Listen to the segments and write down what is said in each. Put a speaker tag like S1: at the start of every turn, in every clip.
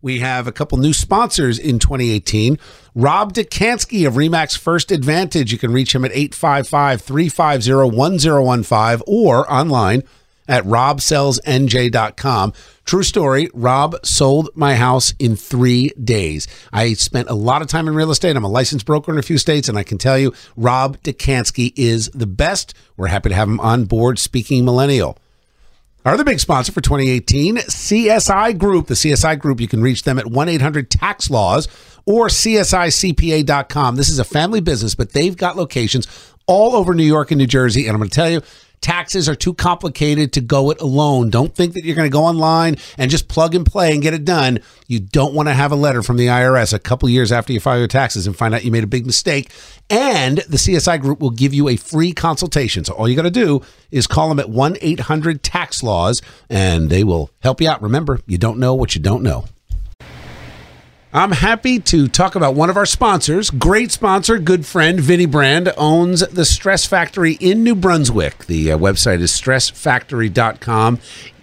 S1: We have a couple new sponsors in 2018. Rob Dekanski of RE/MAX First Advantage. You can reach him at 855-350-1015 or online at robsellsnj.com. True story, Rob sold my house in 3 days. I spent a lot of time in real estate. I'm a licensed broker in a few states, and I can tell you, Rob Dekanski is the best. We're happy to have him on board, Speaking Millennial. Our other big sponsor for 2018, CSI Group. The CSI Group, you can reach them at 1-800-TAX-LAWS or CSICPA.com. This is a family business, but they've got locations all over New York and New Jersey, and I'm going to tell you, taxes are too complicated to go it alone. Don't think that you're going to go online and just plug and play and get it done. You don't want to have a letter from the IRS a couple years after you file your taxes and find out you made a big mistake. And the CSI Group will give you a free consultation. So all you got to do is call them at 1-800-TAX-LAWS, and they will help you out. Remember, you don't know what you don't know. I'm happy to talk about one of our sponsors. Great sponsor, good friend, Vinny Brand, owns the Stress Factory in New Brunswick. The website is stressfactory.com.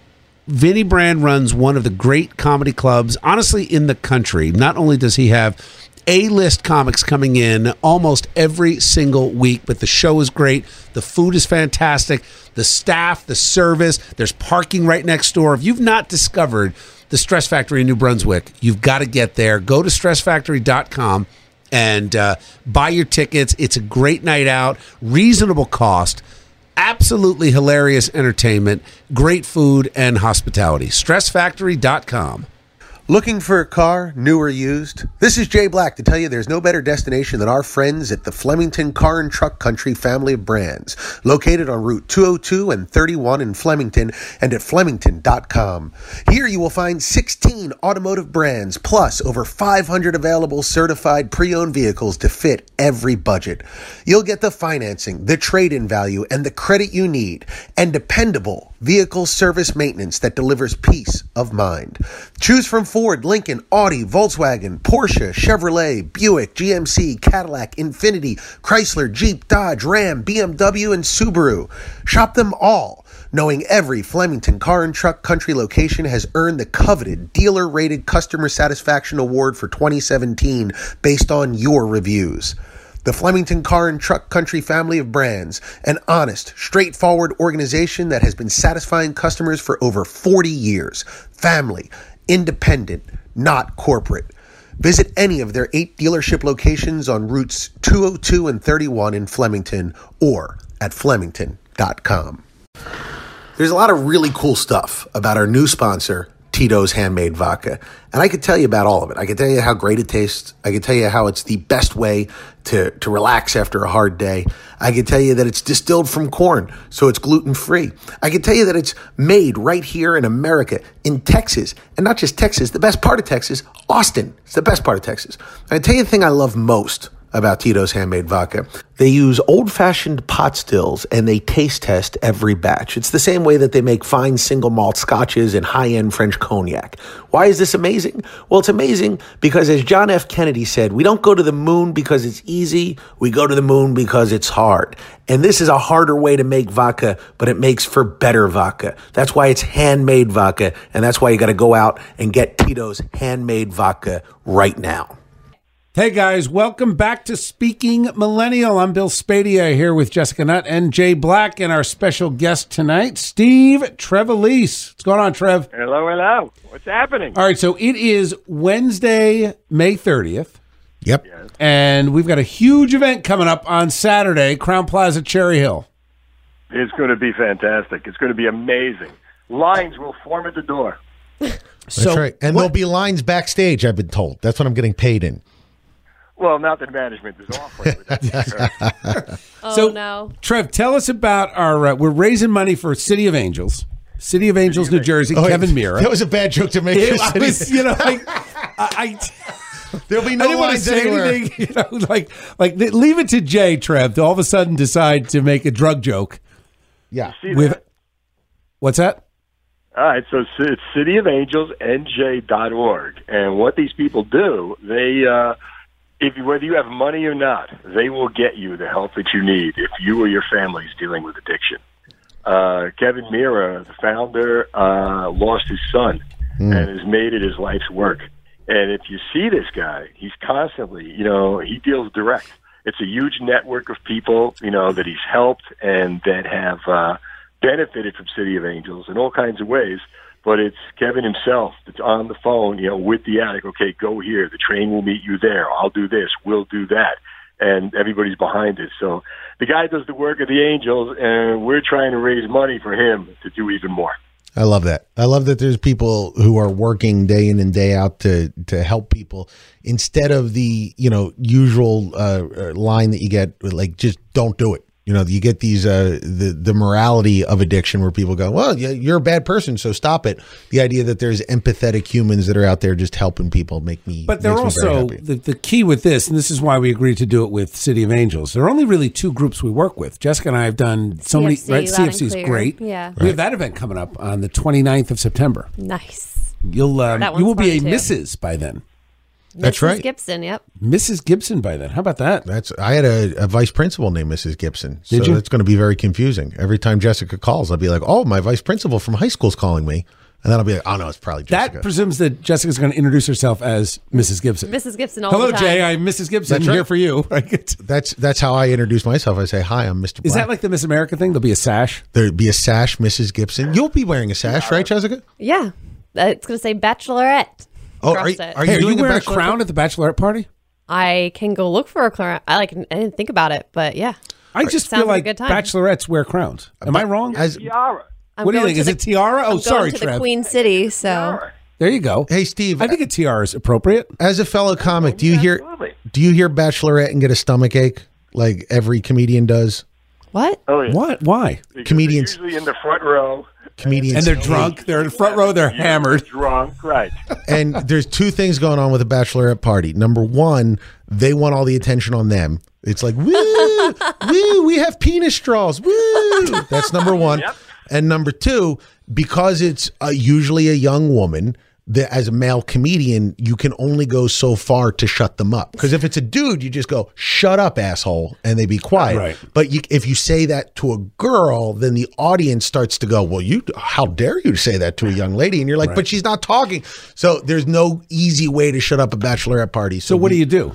S1: Vinny Brand runs one of the great comedy clubs, honestly, in the country. Not only does he have A-list comics coming in almost every single week, but the show is great. The food is fantastic. The staff, the service, there's parking right next door. If you've not discovered the Stress Factory in New Brunswick, you've got to get there. Go to stressfactory.com and buy your tickets. It's a great night out, reasonable cost, absolutely hilarious entertainment, great food and hospitality. Stressfactory.com.
S2: Looking for a car, new or used? This is Jay Black to tell you there's no better destination than our friends at the Flemington Car and Truck Country family of brands, located on Route 202 and 31 in Flemington and at flemington.com. Here you will find 16 automotive brands, plus over 500 available certified pre-owned vehicles to fit every budget. You'll get the financing, the trade-in value, and the credit you need, and dependable vehicle service maintenance that delivers peace of mind. Choose from Ford, Lincoln, Audi, Volkswagen, Porsche, Chevrolet, Buick, GMC, Cadillac, Infiniti, Chrysler, Jeep, Dodge, Ram, BMW, and Subaru. Shop them all, knowing every Flemington Car and Truck Country location has earned the coveted dealer-rated customer satisfaction award for 2017 based on your reviews. The Flemington Car and Truck Country family of brands, an honest, straightforward organization that has been satisfying customers for over 40 years. Family, independent, not corporate. Visit any of their 8 dealership locations on routes 202 and 31 in Flemington or at flemington.com. There's a lot of really cool stuff about our new sponsor, Tito's Handmade Vodka. And I could tell you about all of it. I could tell you how great it tastes. I could tell you how it's the best way to relax after a hard day. I could tell you that it's distilled from corn, so it's gluten-free. I could tell you that it's made right here in America, in Texas. And not just Texas, the best part of Texas, Austin. It's the best part of Texas. I can tell you the thing I love most about Tito's Handmade Vodka. They use old-fashioned pot stills and they taste test every batch. It's the same way that they make fine single malt scotches and high-end French cognac. Why is this amazing? Well, it's amazing because, as John F. Kennedy said, we don't go to the moon because it's easy, we go to the moon because it's hard. And this is a harder way to make vodka, but it makes for better vodka. That's why it's handmade vodka, and that's why you got to go out and get Tito's Handmade Vodka right now.
S1: Hey guys, welcome back to Speaking Millennial. I'm Bill Spadia here with Jessica Nutt and Jay Black and our special guest tonight, Steve Trevelise. What's going on, Trev?
S3: Hello, hello. What's happening?
S1: All right, so it is Wednesday, May 30th.
S4: Yep.
S3: Yes.
S1: And we've got a huge event coming up on Saturday, Crown Plaza, Cherry Hill.
S3: It's going to be fantastic. It's going to be amazing. Lines will form at the door.
S4: That's right. And there'll be lines backstage, I've been told. That's what I'm getting paid in.
S3: Well, not that management is offering.
S1: So,
S5: no.
S1: Trev, tell us about our, we're raising money for City of Angels, New Jersey, Kevin Mira.
S4: That was a bad joke to make. There'll be no
S1: I didn't want to
S4: lines
S1: say
S4: anywhere.
S1: anything, leave it to Jay, Trev, to all of a sudden decide to make a drug joke.
S4: Yeah.
S1: What's that?
S3: All right, so it's cityofangelsnj.org. And what these people do, they... whether you have money or not, they will get you the help that you need if you or your family is dealing with addiction. Kevin Mira, the founder, lost his son and has made it his life's work. And if you see this guy, he's constantly, he deals direct. It's a huge network of people, that he's helped and that have benefited from City of Angels in all kinds of ways. But it's Kevin himself that's on the phone, with the addict. Okay, go here. The train will meet you there. I'll do this. We'll do that. And everybody's behind it. So the guy does the work of the Angels, and we're trying to raise money for him to do even more.
S4: I love that. I love that there's people who are working day in and day out to help people instead of the, usual line that you get, like, just don't do it. You get these the morality of addiction where people go, well, you're a bad person, so stop it. The idea that there's empathetic humans that are out there just helping people
S1: But they're also the key with this, and this is why we agreed to do it with City of Angels. There are only really two groups we work with. Jessica and I have done so many. Right, CFC is great.
S5: Yeah,
S1: we have that event coming up on the 29th of September.
S5: Nice.
S1: You will be a Mrs. by then.
S4: That's
S5: Mrs.
S4: right.
S5: Gibson, yep.
S1: Mrs. Gibson by then. How about that?
S4: I had a vice principal named Mrs. Gibson.
S1: Did you?
S4: It's going to be very confusing. Every time Jessica calls, I'll be like, oh, my vice principal from high school's calling me. And then I'll be like, oh, no, it's probably Jessica.
S1: That presumes that Jessica's going to introduce herself as Mrs. Gibson.
S5: Mrs. Gibson all
S1: Hello,
S5: the time.
S1: Jay. I'm Mrs. Gibson.
S4: That's
S1: I'm here
S4: right.
S1: for you.
S4: That's how I introduce myself. I say, hi, I'm Mr. Black.
S1: Is that like the Miss America thing? There'll be a sash?
S4: There'd be a sash, Mrs. Gibson. You'll be wearing a sash, right, Jessica?
S5: Yeah. It's going to say Bachelorette.
S4: Oh,
S5: across
S4: are
S5: it.
S1: Hey, are you
S4: doing
S1: wearing a
S4: bachelorette
S1: crown at the bachelorette party?
S5: I can go look for a crown. I didn't think about it, but yeah.
S1: I just
S5: Sounds
S1: feel
S5: like
S1: like
S5: a good time.
S1: bachelorettes wear crowns. Am I wrong?
S3: Tiara.
S1: What do you think? Is it tiara? Oh,
S5: I'm
S1: sorry,
S5: going to
S1: Trev.
S5: the Queen City, so
S3: Tiara.
S1: There you go.
S4: Hey, Steve.
S1: I think a tiara is appropriate.
S4: As a fellow comic, do you
S3: Absolutely.
S4: hear Bachelorette and get a stomach ache like every comedian does?
S5: what?
S3: Oh, yeah.
S1: What? Why?
S3: Because
S4: Comedians-
S3: they're usually in the front row.
S4: Comedians
S1: And they're drunk. They're in the front row. They're hammered.
S3: Drunk, right.
S4: And there's two things going on with a bachelorette party. Number one, they want all the attention on them. It's like, woo, woo, we have penis straws, woo. That's number one.
S3: Yep.
S4: And number two, because it's usually a young woman, that as a male comedian, you can only go so far to shut them up. Because if it's a dude, you just go, shut up, asshole, and they be quiet.
S1: Right.
S4: But if you say that to a girl, then the audience starts to go, well, how dare you say that to a young lady? And you're like, but she's not talking. So there's no easy way to shut up a bachelorette party.
S1: So what do you do?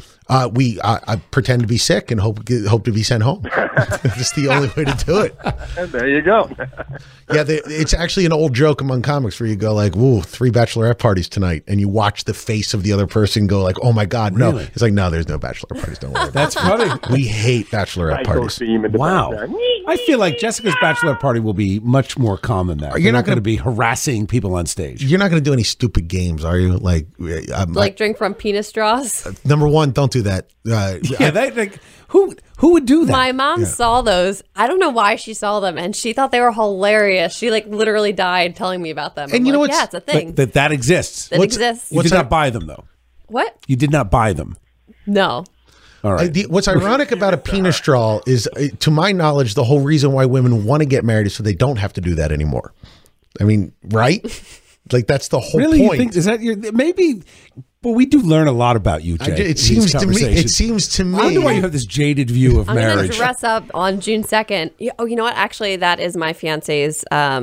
S4: I pretend to be sick and hope to be sent home. That's the only way to do it.
S3: And there you go.
S4: Yeah, it's actually an old joke among comics where you go like, "Whoa, 3 bachelorette parties tonight," and you watch the face of the other person go like, "Oh my god, no!"
S1: Really?
S4: It's like, "No, there's no bachelorette parties. Don't worry."
S1: That's funny.
S4: We hate bachelorette
S3: Psycho
S4: parties.
S3: theme in the
S1: Wow.
S3: background.
S1: I feel like Jessica's bachelor party will be much more calm than that.
S4: You're
S1: You're
S4: not
S1: not going
S4: gonna-
S1: to be harassing people on stage.
S4: You're not going to do any stupid games, are you? Like
S5: Drink from penis straws.
S4: number one, don't do that.
S1: Yeah, who would do that?
S5: My mom saw those. I don't know why she saw them, and she thought they were hilarious. She literally died telling me about them.
S4: And
S5: I'm
S4: you know
S5: like,
S4: what's-
S5: yeah, it's a thing.
S1: But that exists.
S5: That exists.
S1: You did not buy them though.
S5: What?
S1: You did not buy them.
S5: No.
S1: All right.
S4: What's ironic about a penis straw is, to my knowledge, the whole reason why women want to get married is so they don't have to do that anymore. I mean, right? Like that's the whole
S1: Really? You
S4: point.
S1: think is that your maybe? But we do learn a lot about you, Jay.
S4: It seems to me. It seems to me.
S1: I wonder why you have this jaded view of
S5: I'm going to
S1: marriage.
S5: dress up on June 2nd. Oh, you know what? Actually, that is my fiance's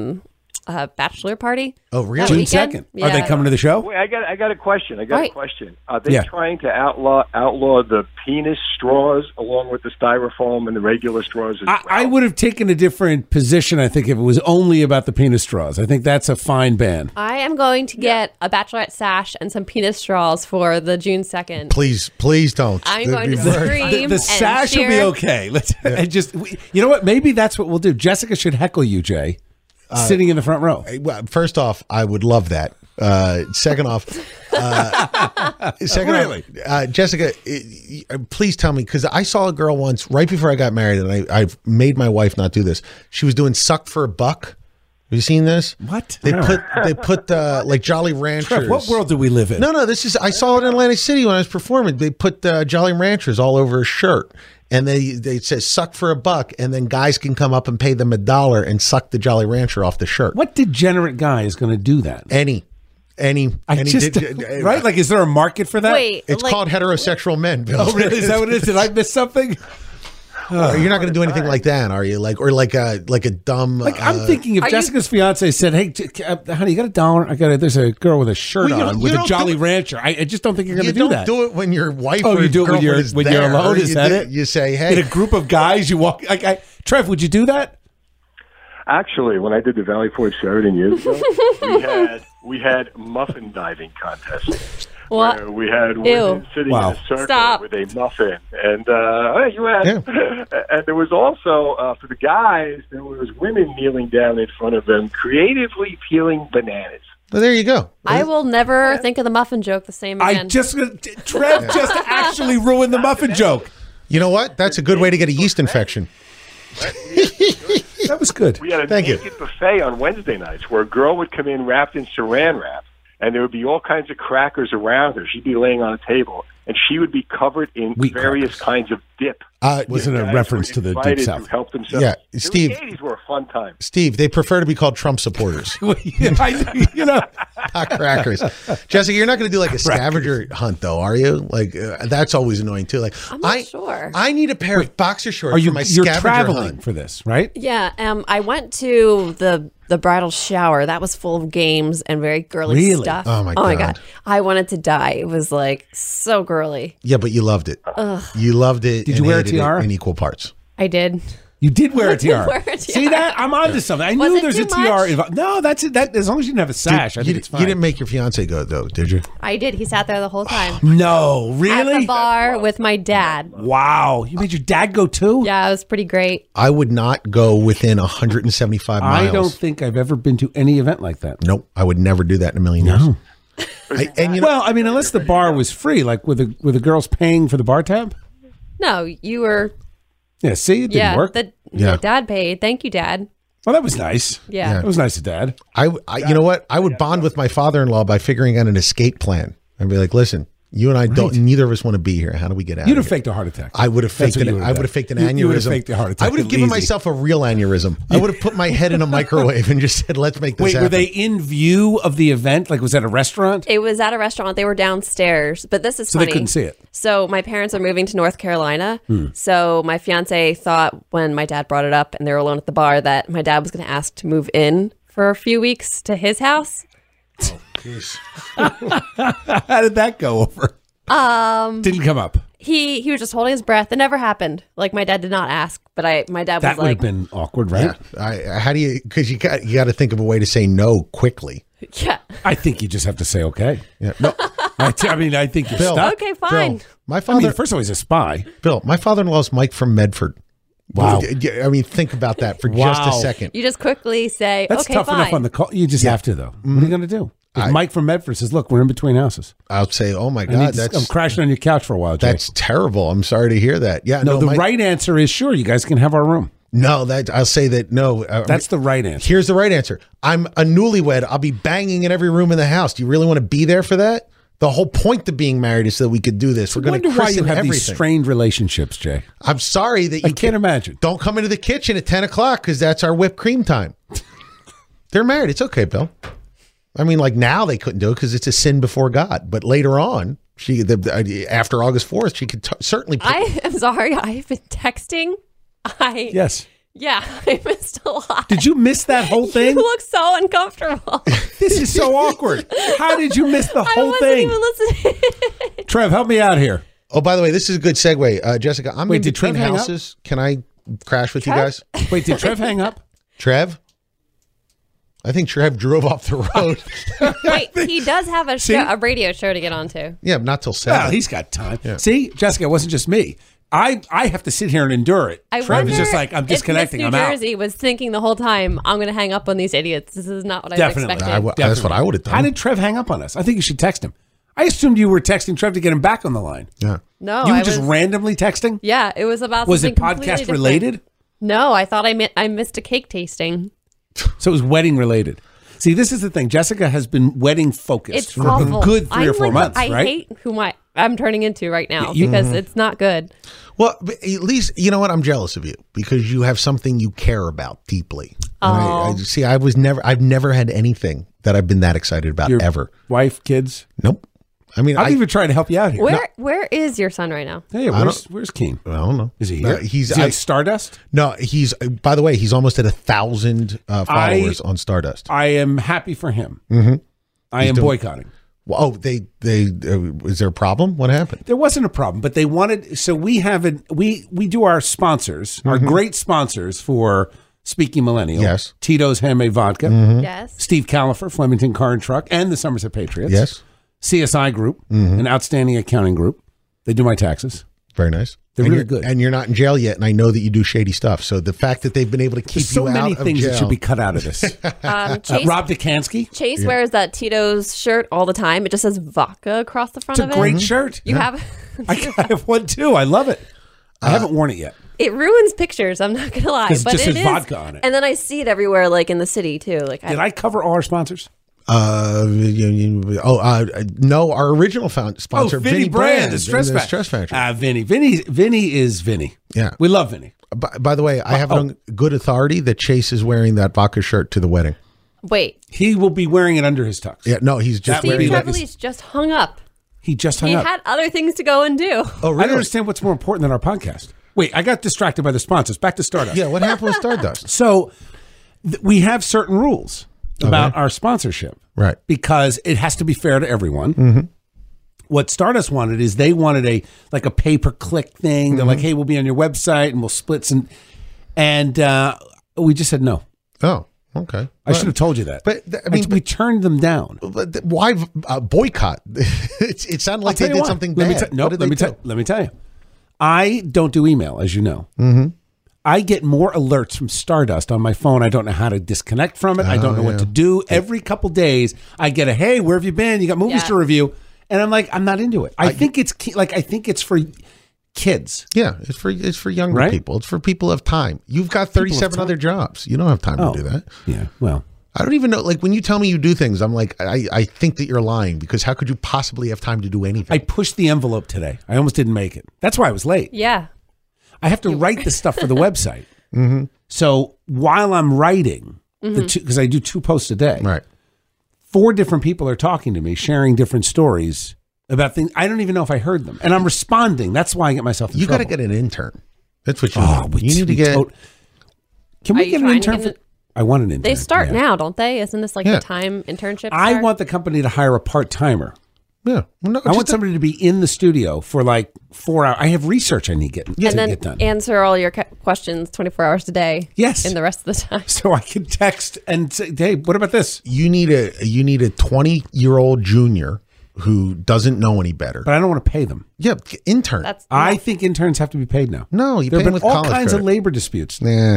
S5: bachelor party.
S4: Oh, really?
S5: That
S1: June
S5: weekend.
S1: 2nd.
S5: Yeah.
S1: Are they coming to the show?
S3: Wait, I got a question.
S5: Right.
S3: Are they
S1: Yeah.
S3: trying to outlaw the penis straws along with the styrofoam and the regular straws as well?
S1: I would have taken a different position, I think, if it was only about the penis straws. I think that's a fine ban.
S5: I am going to get a bachelorette sash and some penis straws for the June 2nd.
S4: Please don't.
S5: I'm
S4: That'd
S5: going
S4: be
S5: to
S4: very-
S5: scream
S1: The
S5: and
S1: sash will be
S5: cheer.
S1: okay. Let's and you know what? Maybe that's what we'll do. Jessica should heckle you, Jay, sitting in the front row.
S4: Well, first off, I would love that. Second off,
S1: Really?
S4: Jessica, please tell me, because I saw a girl once right before I got married, and I've made my wife not do this. She was doing suck for a buck. Have you seen this?
S1: What?
S4: They put like Jolly Ranchers.
S1: Trev, what world do we live in?
S4: No, this is. I saw it in Atlantic City when I was performing. They put Jolly Ranchers all over a shirt, and they said "suck for a buck," and then guys can come up and pay them $1 and suck the Jolly Rancher off the shirt.
S1: What degenerate guy is going to do that?
S4: Any,
S1: Right? Like, is there a market for that?
S5: Wait,
S4: It's
S5: like,
S4: called heterosexual men, Bill.
S1: Oh, really? Is that what it is? Did I miss something?
S4: You're not going to do anything like that, are you? Like a dumb.
S1: Like I'm thinking if
S5: Are you-
S1: Jessica's fiance said, "Hey, honey, you got $1? There's a girl with a shirt
S4: Well, you
S1: on
S4: don't-
S1: with
S4: you
S1: a
S4: don't
S1: Jolly
S4: do it-
S1: Rancher." I just don't think you're going
S4: You
S1: to do
S4: don't
S1: that.
S4: do it when your wife
S1: Oh,
S4: or
S1: you do it when
S4: girlfriend
S1: you're
S4: is
S1: when you're
S4: there.
S1: alone. Is that it?
S4: You say,
S1: in
S4: "Hey."
S1: a group of guys, you walk. Trev, would you do that?
S3: Actually, when I did the Valley Forge Sheridan years ago, we had muffin diving contests.
S5: What?
S3: Where we had
S5: Ew.
S3: women sitting
S1: Wow.
S3: in a circle
S5: Stop.
S3: with a muffin, and you had, and there was also for the guys, there was women kneeling down in front of them, creatively peeling bananas.
S4: Well, there you go.
S5: I will never think of the muffin joke the same again.
S1: Trev just actually ruined the muffin joke.
S4: You know what? That's a good way to get a yeast infection.
S1: That was good.
S3: We had a
S4: Thank you.
S3: naked buffet on Wednesday nights where a girl would come in wrapped in saran wrap, and there would be all kinds of crackers around her. She'd be laying on a table, and she would be covered in
S1: Wheat
S3: various
S1: crackers.
S3: kinds of dip.
S1: Wasn't a
S3: Guys
S1: reference
S3: were
S1: to the
S3: invited
S1: Deep
S3: to
S1: South.
S3: help themselves.
S4: Yeah,
S3: The
S4: Steve.
S3: 80s were a fun time.
S4: Steve, they prefer to be called Trump supporters,
S1: You know,
S4: not crackers. Jessica, you're not going to do like a scavenger hunt, though, are you? Like that's always annoying too. Like
S5: I'm not sure.
S4: I need a pair of boxer shorts
S1: are you?
S4: for my
S1: You're
S4: scavenger
S1: traveling
S4: hunt.
S1: for this, right?
S5: Yeah, I went to the bridal shower. That was full of games and very girly
S1: Really?
S5: stuff.
S4: Oh, my
S5: god.
S4: God.
S5: I wanted to die. It was like so girly.
S4: Yeah, but you loved it. You loved it.
S1: Did
S4: and
S1: you wear a
S4: hated it
S1: tiara?
S4: in equal parts?
S5: I did.
S1: You did wear a
S5: did
S1: tiara.
S5: wear a tiara.
S1: See that? I'm onto something. I
S5: Was
S1: knew
S5: it
S1: there's a
S5: too
S1: tiara
S5: much?
S1: involved. No, that's it. That as long as you didn't have a sash, I think it's fine.
S4: You didn't make your fiance go though, did you?
S5: I did. He sat there the whole time.
S1: No,
S5: At
S1: really?
S5: the bar with my dad.
S1: Wow, you made your dad go too?
S5: Yeah, it was pretty great.
S4: I would not go within 175 miles.
S1: I don't think I've ever been to any event like that.
S4: Nope, I would never do that in a million years.
S1: No.
S4: And you know,
S1: Well, I mean, unless the bar was free, like were the girls paying for the bar tab?
S5: No, you were.
S1: Yeah, see, it didn't work.
S4: Yeah.
S5: The dad paid. Thank you, Dad.
S1: Well, that was nice.
S5: Yeah.
S1: That was nice of Dad.
S4: I you know what? I would bond with my father-in-law by figuring out an escape plan. I'd be like, listen, you and I don't. Neither of us want to be here. How do we get out?
S1: You'd
S4: of
S1: have
S4: here?
S1: faked a heart attack.
S4: I would have
S1: That's
S4: faked
S1: what
S4: an.
S1: you would
S4: I
S1: have
S4: would have
S1: done.
S4: faked an
S1: You
S4: aneurysm.
S1: would have faked a heart attack.
S4: I would have given
S1: easy.
S4: myself a real aneurysm. I would have put my head in a microwave and just said, "Let's make this
S1: Wait,
S4: happen."
S1: were they in view of the event? Like, was that a restaurant?
S5: It was at a restaurant. They were downstairs, but this is
S1: So
S5: funny.
S1: they couldn't see it.
S5: So my parents are moving to North Carolina. So my fiance thought when my dad brought it up and they were alone at the bar that my dad was going to ask to move in for a few weeks to his house.
S1: How did that go over? Didn't come up.
S5: He was just holding his breath. It never happened. Like my dad did not ask, but my dad
S1: That
S5: was
S1: would
S5: like,
S1: have been awkward, right?
S4: How do you? Because you got to think of a way to say no quickly.
S5: yeah,
S1: I think you just have to say okay.
S4: Yeah. No,
S1: I mean, I think you're
S4: Bill.
S1: stuck.
S5: okay, fine.
S4: Bill, my
S1: I
S4: father.
S1: mean, first of all, he's a spy.
S4: Bill, my father-in-law's Mike from Medford.
S1: Wow.
S4: I mean, think about that for just a
S1: Wow.
S4: second.
S5: You just quickly say,
S1: That's
S5: okay,
S1: tough
S5: fine.
S1: enough on the call. You just have to, though. What are you going to do? If Mike from Medford says, look, we're in between houses.
S4: I'll say, "Oh my
S1: I need
S4: God,
S1: to- I'm
S4: that's
S1: crashing on your couch for a while, Jay.
S4: that's terrible. I'm sorry to hear that." Yeah,
S1: No, the
S4: Mike-
S1: right answer is sure, you guys can have our room.
S4: No, that I'll say that no.
S1: That's the right answer.
S4: Here's the right answer. I'm a newlywed. I'll be banging in every room in the house. Do you really want to be there for that? The whole point of being married is so that we could do this. We're
S1: I
S4: going to
S1: wonder why you
S4: christen
S1: have
S4: everything.
S1: these strained relationships, Jay.
S4: I'm sorry that you
S1: I can't imagine.
S4: Don't come into the kitchen at 10 o'clock because that's our whipped cream time. They're married. It's okay, Bill. I mean, like now they couldn't do it because it's a sin before God. But later on, after August 4th, she could certainly.
S5: I am sorry. I've been texting.
S1: Yes.
S5: Yeah, I missed a lot.
S1: Did you miss that whole
S5: You
S1: thing?
S5: look so uncomfortable.
S1: This is so awkward. How did you miss the
S5: I
S1: whole
S5: wasn't
S1: thing?
S5: even listening.
S1: Trev, help me out here.
S4: Oh, by the way, this is a good segue. Jessica, I'm
S1: Wait,
S4: in
S1: did
S4: between
S1: Trev hang up?
S4: houses. Can I crash with you
S5: Trev?
S4: guys?
S1: Wait, did Trev hang up?
S4: Trev? I think Trev drove off the road.
S5: Wait, he does have a radio show to get onto.
S4: Yeah, not till 7.
S1: Well, he's got time. See, Jessica, it wasn't just me. I have to sit here and endure it.
S5: I
S1: Trev is
S5: wonder
S1: just like, I'm disconnecting.
S5: If
S1: I'm
S5: Miss New
S1: out.
S5: Jersey was thinking the whole time, I'm going to hang up on these idiots. This is not what I
S1: Definitely.
S5: expected.
S4: That's what I would have done.
S1: How did Trev hang up on us? I think you should text him. I assumed you were texting Trev to get him back on the line.
S4: Yeah.
S5: No,
S1: You were
S5: I
S1: just
S5: was,
S1: randomly texting?
S5: yeah, it was about
S1: Was
S5: something
S1: it
S5: completely
S1: podcast
S5: different.
S1: related?
S5: No, I thought I missed a cake tasting.
S1: So it was wedding related. See, this is the thing. Jessica has been wedding focused
S5: It's
S1: for
S5: awful.
S1: a good 3 or 4
S5: like,
S1: months,
S5: I
S1: right?
S5: hate who I'm turning into right now
S1: You-
S5: because it's not good.
S4: Well, but at least, you know what? I'm jealous of you because you have something you care about deeply. And see, I've never had anything that I've been that excited about
S1: Your
S4: ever.
S1: wife, kids.
S4: Nope. I mean,
S1: I'm even trying to help you out here.
S5: Where is your son right now?
S1: Hey, where's Keen?
S4: I don't know.
S1: Is he here?
S4: He's
S1: Is he on Stardust?
S4: No, he's. By the way, he's almost at 1,000 followers on Stardust.
S1: I am happy for him. Mm-hmm. I am boycotting.
S4: Well, oh, they. Is there a problem? What happened?
S1: There wasn't a problem, but they wanted. So we haven't. We do our sponsors, our great sponsors for Speaking Millennial.
S4: Yes.
S1: Tito's Handmade Vodka.
S5: Yes.
S1: Steve Califer, Flemington Car and Truck, and the Somerset Patriots.
S4: Yes.
S1: CSI Group, an outstanding accounting group. They do my taxes.
S4: Very nice.
S1: They're
S4: and
S1: really good.
S4: And you're not in jail yet, and I know that you do shady stuff. So the fact that they've been able to keep
S1: There's so
S4: you out
S1: many
S4: of
S1: things
S4: jail,
S1: that should be cut out of this.
S5: Chase,
S1: Rob Dekansky.
S5: Chase wears that Tito's shirt all the time. It just says vodka across the front
S1: It's a
S5: of it.
S1: great shirt.
S5: You have
S1: I have one too. I love it. I haven't worn it yet.
S5: it ruins pictures. I'm not gonna lie,
S1: 'Cause it
S5: but
S1: just
S5: it
S1: says
S5: is.
S1: vodka on it.
S5: And then I see it everywhere, like in the city too. Like
S1: Did I cover all our sponsors?
S4: No, our original sponsor,
S1: Vinny Brand, the Stress
S4: the
S1: Factory.
S4: Stress Factory.
S1: Vinny is Vinny.
S4: Yeah.
S1: We love Vinny.
S4: By the way, I have it on good authority that Chase is wearing that vodka shirt to the wedding.
S5: wait,
S1: He will be wearing it under his tux.
S4: Yeah, no, he's just
S1: That would
S5: Steve
S1: be like
S5: Trevelyan's just hung up.
S1: He just hung
S5: He
S1: up.
S5: had other things to go and do.
S4: Oh,
S1: I
S4: really?
S1: don't understand what's more important than our podcast. Wait, I got distracted by the sponsors. Back to Stardust.
S4: Yeah, what happened with Stardust?
S1: So we have certain rules about our sponsorship.
S4: Right.
S1: Because it has to be fair to everyone. What Stardust wanted is they wanted a pay-per-click thing. They're like, hey, we'll be on your website and we'll split some. And we just said no.
S4: Oh, okay.
S1: I should have told you that.
S4: But, I mean,
S1: we turned them down.
S4: But why boycott? It sounded like they did something bad.
S1: Let me tell you. I don't do email, as you know. Mm-hmm. I get more alerts from Stardust on my phone. I don't know how to disconnect from it. I don't know what to do. Every couple days, I get a, hey, where have you been? You got movies to review. And I'm like, I'm not into it. I think it's for kids.
S4: Yeah, it's for younger people. It's for people who have time. You've got 37 other jobs. You don't have time to do that.
S1: Yeah, well.
S4: I don't even know. Like, when you tell me you do things, I'm like, I think that you're lying, because how could you possibly have time to do anything?
S1: I pushed the envelope today. I almost didn't make it. That's why I was late.
S5: Yeah.
S1: I have to write the stuff for the website. So while I'm writing, because I do 2 posts a day,
S4: Right.
S1: 4 different people are talking to me, sharing different stories about things. I don't even know if I heard them. And I'm responding. That's why I get myself in
S4: You got
S1: trouble.
S4: to get an intern. That's what you
S1: we
S4: need to get.
S1: Can
S5: Are
S1: we
S5: you
S1: get an
S5: trying to
S1: intern?
S5: get
S1: I want an intern.
S5: They start
S1: yeah.
S5: now, don't they? Isn't this like
S4: Yeah.
S5: the time internship?
S1: I
S5: start?
S1: want the company to hire a part-timer.
S4: Yeah. Well, no,
S1: I want somebody to be in the studio for like 4 hours. I have research I need to
S5: and
S1: get
S5: then
S1: done.
S5: answer all your questions 24 hours a day.
S1: Yes.
S5: In the rest of the time.
S1: So I can text and say, hey, what about this?
S4: You need a 20-year-old junior who doesn't know any better.
S1: But I don't want to pay them.
S4: Yeah, intern.
S5: That's
S1: I think interns have to be paid now.
S4: No, you
S1: There
S4: pay
S1: have
S4: them
S1: been
S4: with
S1: all
S4: college
S1: kinds of
S4: credit.
S1: labor disputes.
S4: Nah,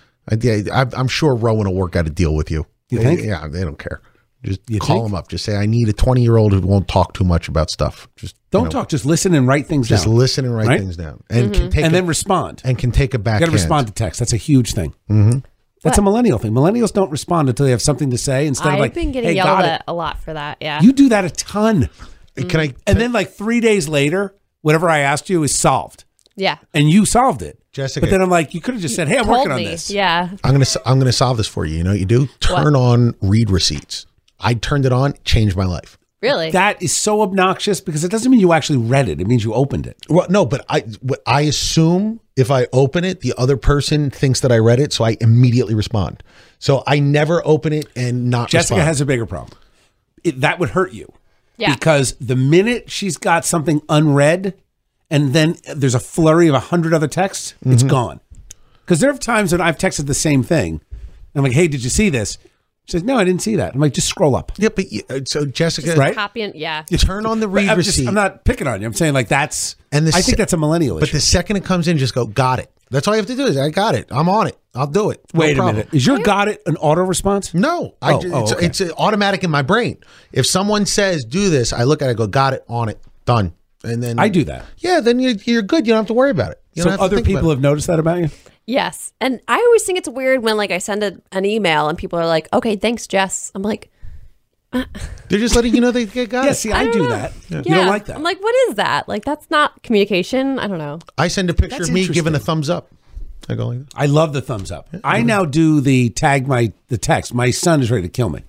S4: I'm sure Rowan will work out a deal with you.
S1: You think?
S4: Yeah, they don't care. Just
S1: You
S4: call
S1: think?
S4: them up. Just say, I need a 20-year-old who won't talk too much about stuff. Just
S1: Don't talk, just listen and write things
S4: Just
S1: down.
S4: listen and write
S1: Right?
S4: things down, and can take
S1: And
S4: a,
S1: then respond.
S4: and can take a
S1: You
S4: back.
S1: got to respond to text. That's a huge thing. Mm-hmm. That's a millennial thing. Millennials don't respond until they have something to say instead of
S5: I've
S1: like,
S5: been getting
S1: hey,
S5: yelled
S1: got
S5: at
S1: it.
S5: a lot for that. Yeah.
S1: You do that a ton.
S4: Can I?
S1: And then like 3 days later, whatever I asked you is solved.
S5: yeah.
S1: And you solved it.
S4: Jessica.
S1: But then I'm like, you could have just said, hey, I'm
S5: Told
S1: working on
S5: me.
S1: this.
S5: Yeah.
S4: I'm gonna solve this for you. You know what you do? Turn on read receipts. I turned it on, changed my life.
S5: Really?
S1: That is so obnoxious because it doesn't mean you actually read it. It means you opened it.
S4: Well, no, but I assume if I open it, the other person thinks that I read it, so I immediately respond. So I never open it and not
S1: Jessica
S4: respond.
S1: has a bigger problem. That would hurt you.
S5: Yeah.
S1: Because the minute she's got something unread and then there's a flurry of 100 other texts, it's gone. Because there are times when I've texted the same thing. And I'm like, hey, did you see this? She says, no, I didn't see that. I'm like, just scroll up.
S4: Yeah, but so Jessica,
S1: Right?
S5: Copy and yeah.
S4: you turn on the read receipt.
S1: I'm not picking on you. I'm saying like that's,
S4: And
S1: I think that's a millennial
S4: But
S1: issue.
S4: the second it comes in, just go, got it. That's all you have to do is, I got it. I'm on it. I'll do it. No
S1: Wait a
S4: problem.
S1: minute. Is your got it an auto response?
S4: No,
S1: okay.
S4: it's automatic in my brain. If someone says do this, I look at it, go, got it, on it, done, and then
S1: I do that.
S4: Yeah, then you're good. You don't have to worry about it. You
S1: So
S4: don't have to
S1: other
S4: think about
S1: people
S4: it.
S1: have noticed that about you?
S5: Yes. And I always think it's weird when like I send an email and people are like, okay, thanks, Jess. I'm like,
S4: They're just letting you know they got
S1: Yeah,
S4: it.
S1: see, I do that.
S5: yeah.
S1: You don't like that.
S5: I'm like, what is that? Like, that's not communication. I don't know.
S4: I send a picture
S1: That's
S4: of me giving a
S1: interesting.
S4: thumbs up. I go like that.
S1: I love the thumbs up. I now do the text. My son is ready to kill me.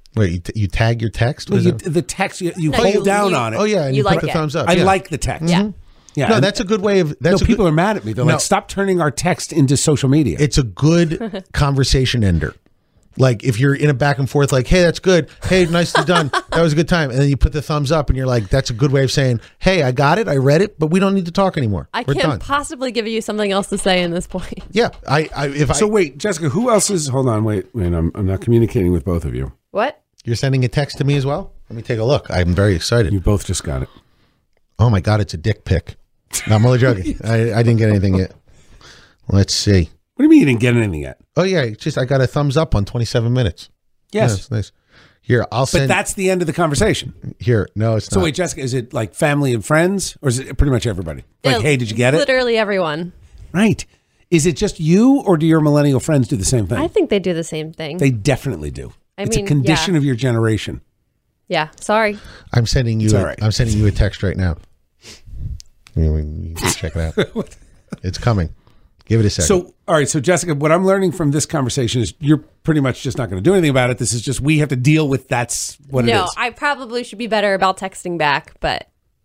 S4: Wait, you tag your text? What is it?
S1: The text, you
S5: No,
S1: hold
S5: you-
S1: down
S5: you-
S1: on it.
S4: Oh yeah, and
S5: You
S4: you put
S5: like
S4: the
S5: it.
S4: thumbs up.
S1: I
S4: yeah.
S1: like the text.
S5: Yeah.
S1: Yeah.
S4: No,
S1: and-
S4: that's a good way of.
S1: no,
S4: That's a
S1: people
S4: good,
S1: are mad at me. They're
S4: No.
S1: like, stop turning our text into social media.
S4: It's a good conversation ender. Like if you're in a back and forth, like, hey, that's good. Hey, nicely done. That was a good time. And then you put the thumbs up, and you're like, that's a good way of saying, hey, I got it, I read it, but we don't need to talk anymore.
S5: I
S4: We're
S5: can't
S4: done.
S5: possibly give you something else to say in this point.
S4: Yeah,
S1: So wait, Jessica, who else is? Hold on, wait. I'm not communicating with both of you.
S5: What?
S4: You're sending a text to me as well. Let me take a look. I'm very excited.
S1: You both just got it.
S4: Oh my God, it's a dick pic. No, I'm only joking. I didn't get anything yet. Let's see.
S1: What do you mean you didn't get anything yet?
S4: Oh yeah, it's just I got a thumbs up on 27 minutes.
S1: Yes,
S4: Yeah, it's nice. Here, I'll
S1: but
S4: send.
S1: that's the end of the conversation.
S4: Here, no, it's
S1: So
S4: not.
S1: wait, Jessica, is it like family and friends, or is it pretty much everybody? Like,
S5: Yeah,
S1: hey, did you get it?
S5: Literally everyone.
S1: Right. Is it just you, or do your millennial friends do the same thing?
S5: I think they do the same thing.
S1: They definitely do.
S5: I
S1: It's
S5: mean,
S1: a condition
S5: yeah.
S1: of your generation.
S5: Yeah. Sorry.
S4: I'm sending you.
S1: It's all right.
S4: I'm sending you a text right now. You can check it out. It's coming. Give it a second.
S1: So, all right. So, Jessica, what I'm learning from this conversation is you're pretty much just not going to do anything about it. This is just we have to deal with. That's what it
S5: No,
S1: is.
S5: I probably should be better about texting back, but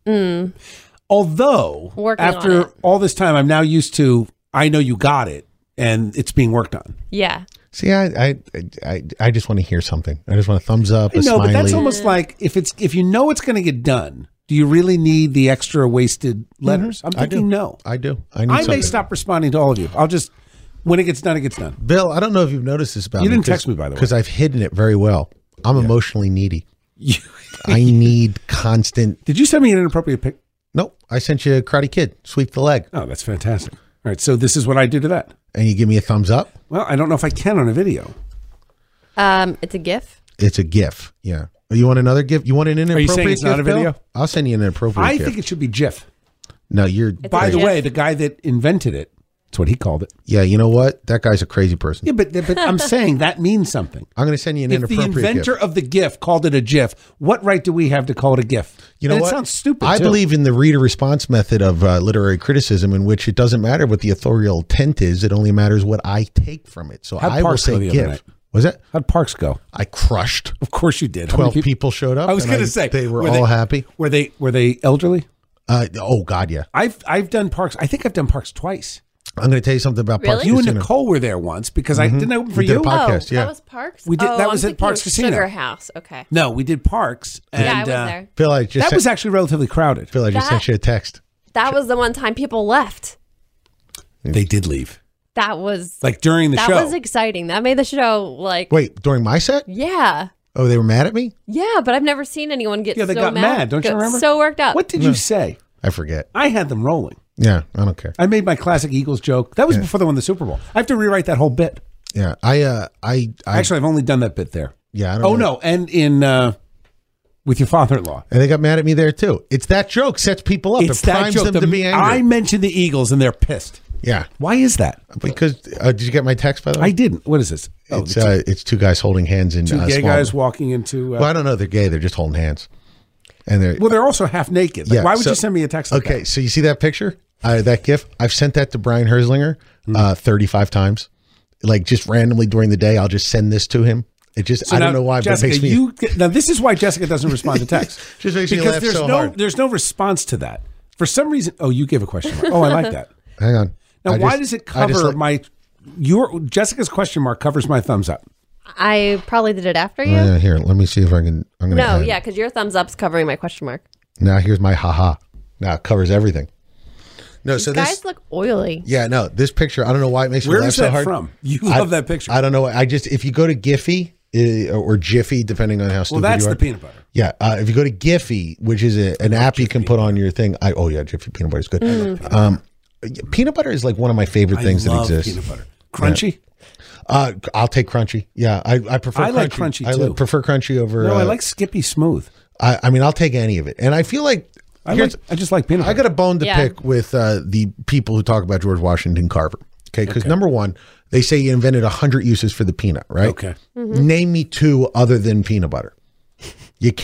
S1: Although,
S5: Working on
S1: after
S5: it.
S1: all this time, I'm now used to. I know you got it, and it's being worked on.
S5: yeah.
S4: See, I just want to hear something. I just want a thumbs up, a
S1: No,
S4: smiley.
S1: but that's almost like if you know it's going to get done. Do you really need the extra wasted letters? I'm
S4: I do.
S1: thinking no.
S4: I do. I need
S1: I may
S4: something.
S1: stop responding to all of you. I'll just when it gets done, it gets done.
S4: Bill, I don't know if you've noticed this about
S1: You
S4: me.
S1: didn't text me, by the way.
S4: Because I've hidden it very well. I'm emotionally needy.
S1: You-
S4: I need constant.
S1: Did you send me an inappropriate pic?
S4: Nope. I sent you a Karate Kid, sweep the leg,
S1: Oh, that's fantastic. All right, so this is what I do to that.
S4: and you give me a thumbs up.
S1: Well, I don't know if I can on a video.
S5: It's a GIF.
S4: It's a GIF. Yeah. You want another GIF? You want an inappropriate
S1: saying it's not
S4: GIF,
S1: a video?
S4: Bill? I'll send you an inappropriate
S1: I
S4: GIF.
S1: think it should be GIF.
S4: No, you're.
S1: By
S5: a
S1: the
S5: GIF.
S1: way, the guy that invented it, that's what he called it.
S4: Yeah, you know what? That guy's a crazy person.
S1: Yeah, but I'm saying that means something.
S4: I'm going to send you an
S1: If the
S4: inappropriate
S1: inventor
S4: GIF.
S1: of the GIF called it a GIF, what right do we have to call it a GIF?
S4: You know
S1: And
S4: what?
S1: It sounds stupid.
S4: I
S1: too.
S4: believe in the reader response method of literary criticism, in which it doesn't matter what the authorial intent is; it only matters what I take from it. So
S1: How'd
S4: I will
S1: Parks go
S4: say
S1: the other
S4: GIF.
S1: night?
S4: Was it?
S1: How'd Parks go?
S4: I crushed.
S1: Of course you did. How
S4: 12
S1: many
S4: people showed up.
S1: I was
S4: and
S1: going to say
S4: they were all happy.
S1: Were they elderly?
S4: Oh God, yeah.
S1: I've done Parks. I think I've done Parks twice.
S4: I'm going to tell you something about
S5: Really?
S4: Parks
S1: You and
S4: Casino.
S1: Nicole were there once because I didn't I open for
S4: We did
S1: you.
S4: a podcast,
S5: oh,
S4: yeah.
S5: that was Parks.
S1: We did-
S5: Oh,
S1: that was
S5: I'm
S1: at Parks
S5: thinking
S1: Casino.
S5: Sugar House. Okay.
S1: No, we did Parks. And,
S5: Yeah, I was there.
S4: Phil, I just
S1: That
S4: sent,
S1: was actually relatively crowded.
S4: Phil, I just
S5: That-
S4: sent you a text.
S5: That was the one time people left.
S1: They did leave.
S5: That was
S1: Like during the
S5: that
S1: show.
S5: was exciting. That made the show like
S4: Wait, during my set?
S5: yeah.
S4: Oh, they were mad at me?
S5: Yeah, but I've never seen anyone get
S1: Yeah, they
S5: so
S1: got mad. Don't you
S5: get
S1: remember?
S5: So worked up.
S1: What did you say?
S4: I forget.
S1: I had them rolling.
S4: Yeah, I don't care.
S1: I made my classic Eagles joke. That was before they won the Super Bowl. I have to rewrite that whole bit.
S4: Yeah, I
S1: Actually, I've only done that bit there.
S4: yeah, I don't
S1: Oh
S4: know.
S1: no, and in with your father-in-law.
S4: And they got mad at me there too. It's that joke sets people up.
S1: It's
S4: it
S1: that
S4: primes
S1: joke.
S4: them to be angry.
S1: I mentioned the Eagles and they're pissed.
S4: Yeah,
S1: Why is that?
S4: because did you get my text by the way?
S1: I didn't. What is this? Oh,
S4: It's two guys holding hands in
S1: two gay
S4: small-
S1: guys walking into.
S4: Well, I don't know. They're gay. They're just holding hands, and they're
S1: Well, they're also half naked. Like,
S4: Yeah,
S1: why would
S4: so-
S1: you send me a text like
S4: okay.
S1: that?
S4: So you see that picture, that GIF? I've sent that to Brian Herzlinger 35 times. Like just randomly during the day, I'll just send this to him. It just
S1: So
S4: I
S1: now,
S4: don't know why,
S1: Jessica,
S4: but it makes me.
S1: now this is why Jessica doesn't respond to text.
S4: Just makes me
S1: because
S4: laugh
S1: there's
S4: so
S1: no
S4: hard.
S1: there's no response to that. For some reason, oh, you gave a question mark. Oh, I like that.
S4: Hang on.
S1: Now,
S4: I
S1: why
S4: just-
S1: does it
S4: I just
S1: cover your Jessica's question mark covers my thumbs up?
S5: I probably did it after you.
S4: Here, let me see if I can. I'm gonna.
S5: No,
S4: add-
S5: yeah, because your thumbs up's covering my question mark.
S4: Now here's my haha. Now it covers everything. No, so
S5: Guys
S4: this.
S5: look oily.
S4: Yeah, no, this picture. I don't know why it makes me
S1: Where
S4: laugh
S1: is
S4: so
S1: that
S4: hard.
S1: from? You love that picture.
S4: I don't know. I just if you go to Giphy or Jiffy, depending on how stupid
S1: Well, that's
S4: you are.
S1: the peanut butter.
S4: Yeah, if you go to Giphy, which is an app you can put on your thing. Oh yeah, Jiffy peanut butter is good. Peanut butter is like one of my favorite things
S1: I
S4: that
S1: love
S4: exists.
S1: peanut butter. Crunchy?
S4: I'll take crunchy. Yeah, I prefer.
S1: I
S4: crunchy.
S1: like crunchy, too.
S4: prefer crunchy over.
S1: No, I like Skippy Smooth.
S4: I mean, I'll take any of it, and I feel like
S1: I
S4: here's-
S1: just like peanut butter.
S4: I got a bone to
S5: Yeah.
S4: pick with the people who talk about George Washington Carver. Okay, because number one, they say he invented 100 uses for the peanut. Right?
S1: Okay.
S4: Name me two other than peanut butter. You can't.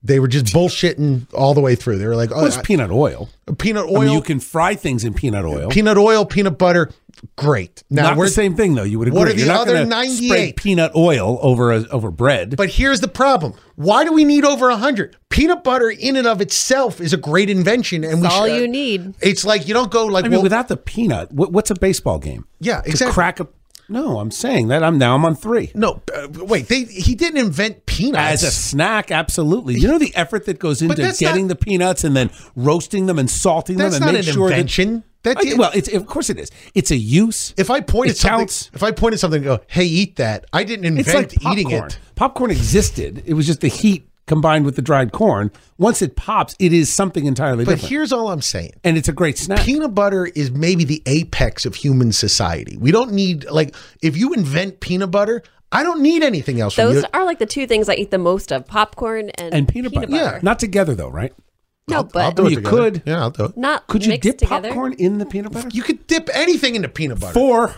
S4: They were just bullshitting all the way through. They were like,
S1: Well, it's peanut oil.
S4: peanut
S1: I
S4: oil,
S1: mean, you can fry things in peanut oil.
S4: peanut butter. Great. Now
S1: Not the same thing, though. You would agree.
S4: What are the
S1: You're not
S4: other
S1: gonna
S4: 98?
S1: spread peanut oil over bread.
S4: But here's the problem. Why do we need over 100? Peanut butter in and of itself is a great invention. And
S5: That's all you need.
S4: It's like, you don't go like,
S1: I mean, without the peanut, what's a baseball game?
S4: Yeah,
S1: To
S4: exactly.
S1: crack a. No, I'm saying that I'm on 3.
S4: No, wait, he didn't invent peanuts.
S1: As a snack, absolutely. You know the effort that goes into
S4: that's
S1: getting the peanuts and then roasting them and salting
S4: That's
S1: them
S4: not
S1: and
S4: an
S1: make sure
S4: invention.
S1: that. Well, of course it is. It's a use.
S4: If I pointed
S1: It
S4: something,
S1: counts.
S4: if I pointed something, and go, hey, eat that. I didn't
S1: It's
S4: invent
S1: like popcorn.
S4: eating it.
S1: Popcorn existed. It was just the heat combined with the dried corn. Once it pops, it is something entirely
S4: But
S1: different.
S4: here's all I'm saying.
S1: And it's a great snack.
S4: Peanut butter is maybe the apex of human society. We don't need, like, if you invent peanut butter, I don't need anything else from
S5: Those
S4: you.
S5: are like the two things I eat the most of: popcorn and
S1: peanut butter.
S4: Yeah.
S1: Not together, though, right?
S5: No,
S4: I'll
S5: but
S4: do it
S1: you
S4: together.
S1: could.
S4: Yeah, I'll do it.
S5: not
S1: Could you
S5: mixed
S1: dip
S5: together.
S1: popcorn in the peanut butter?
S4: You could dip anything into peanut butter.
S1: 4.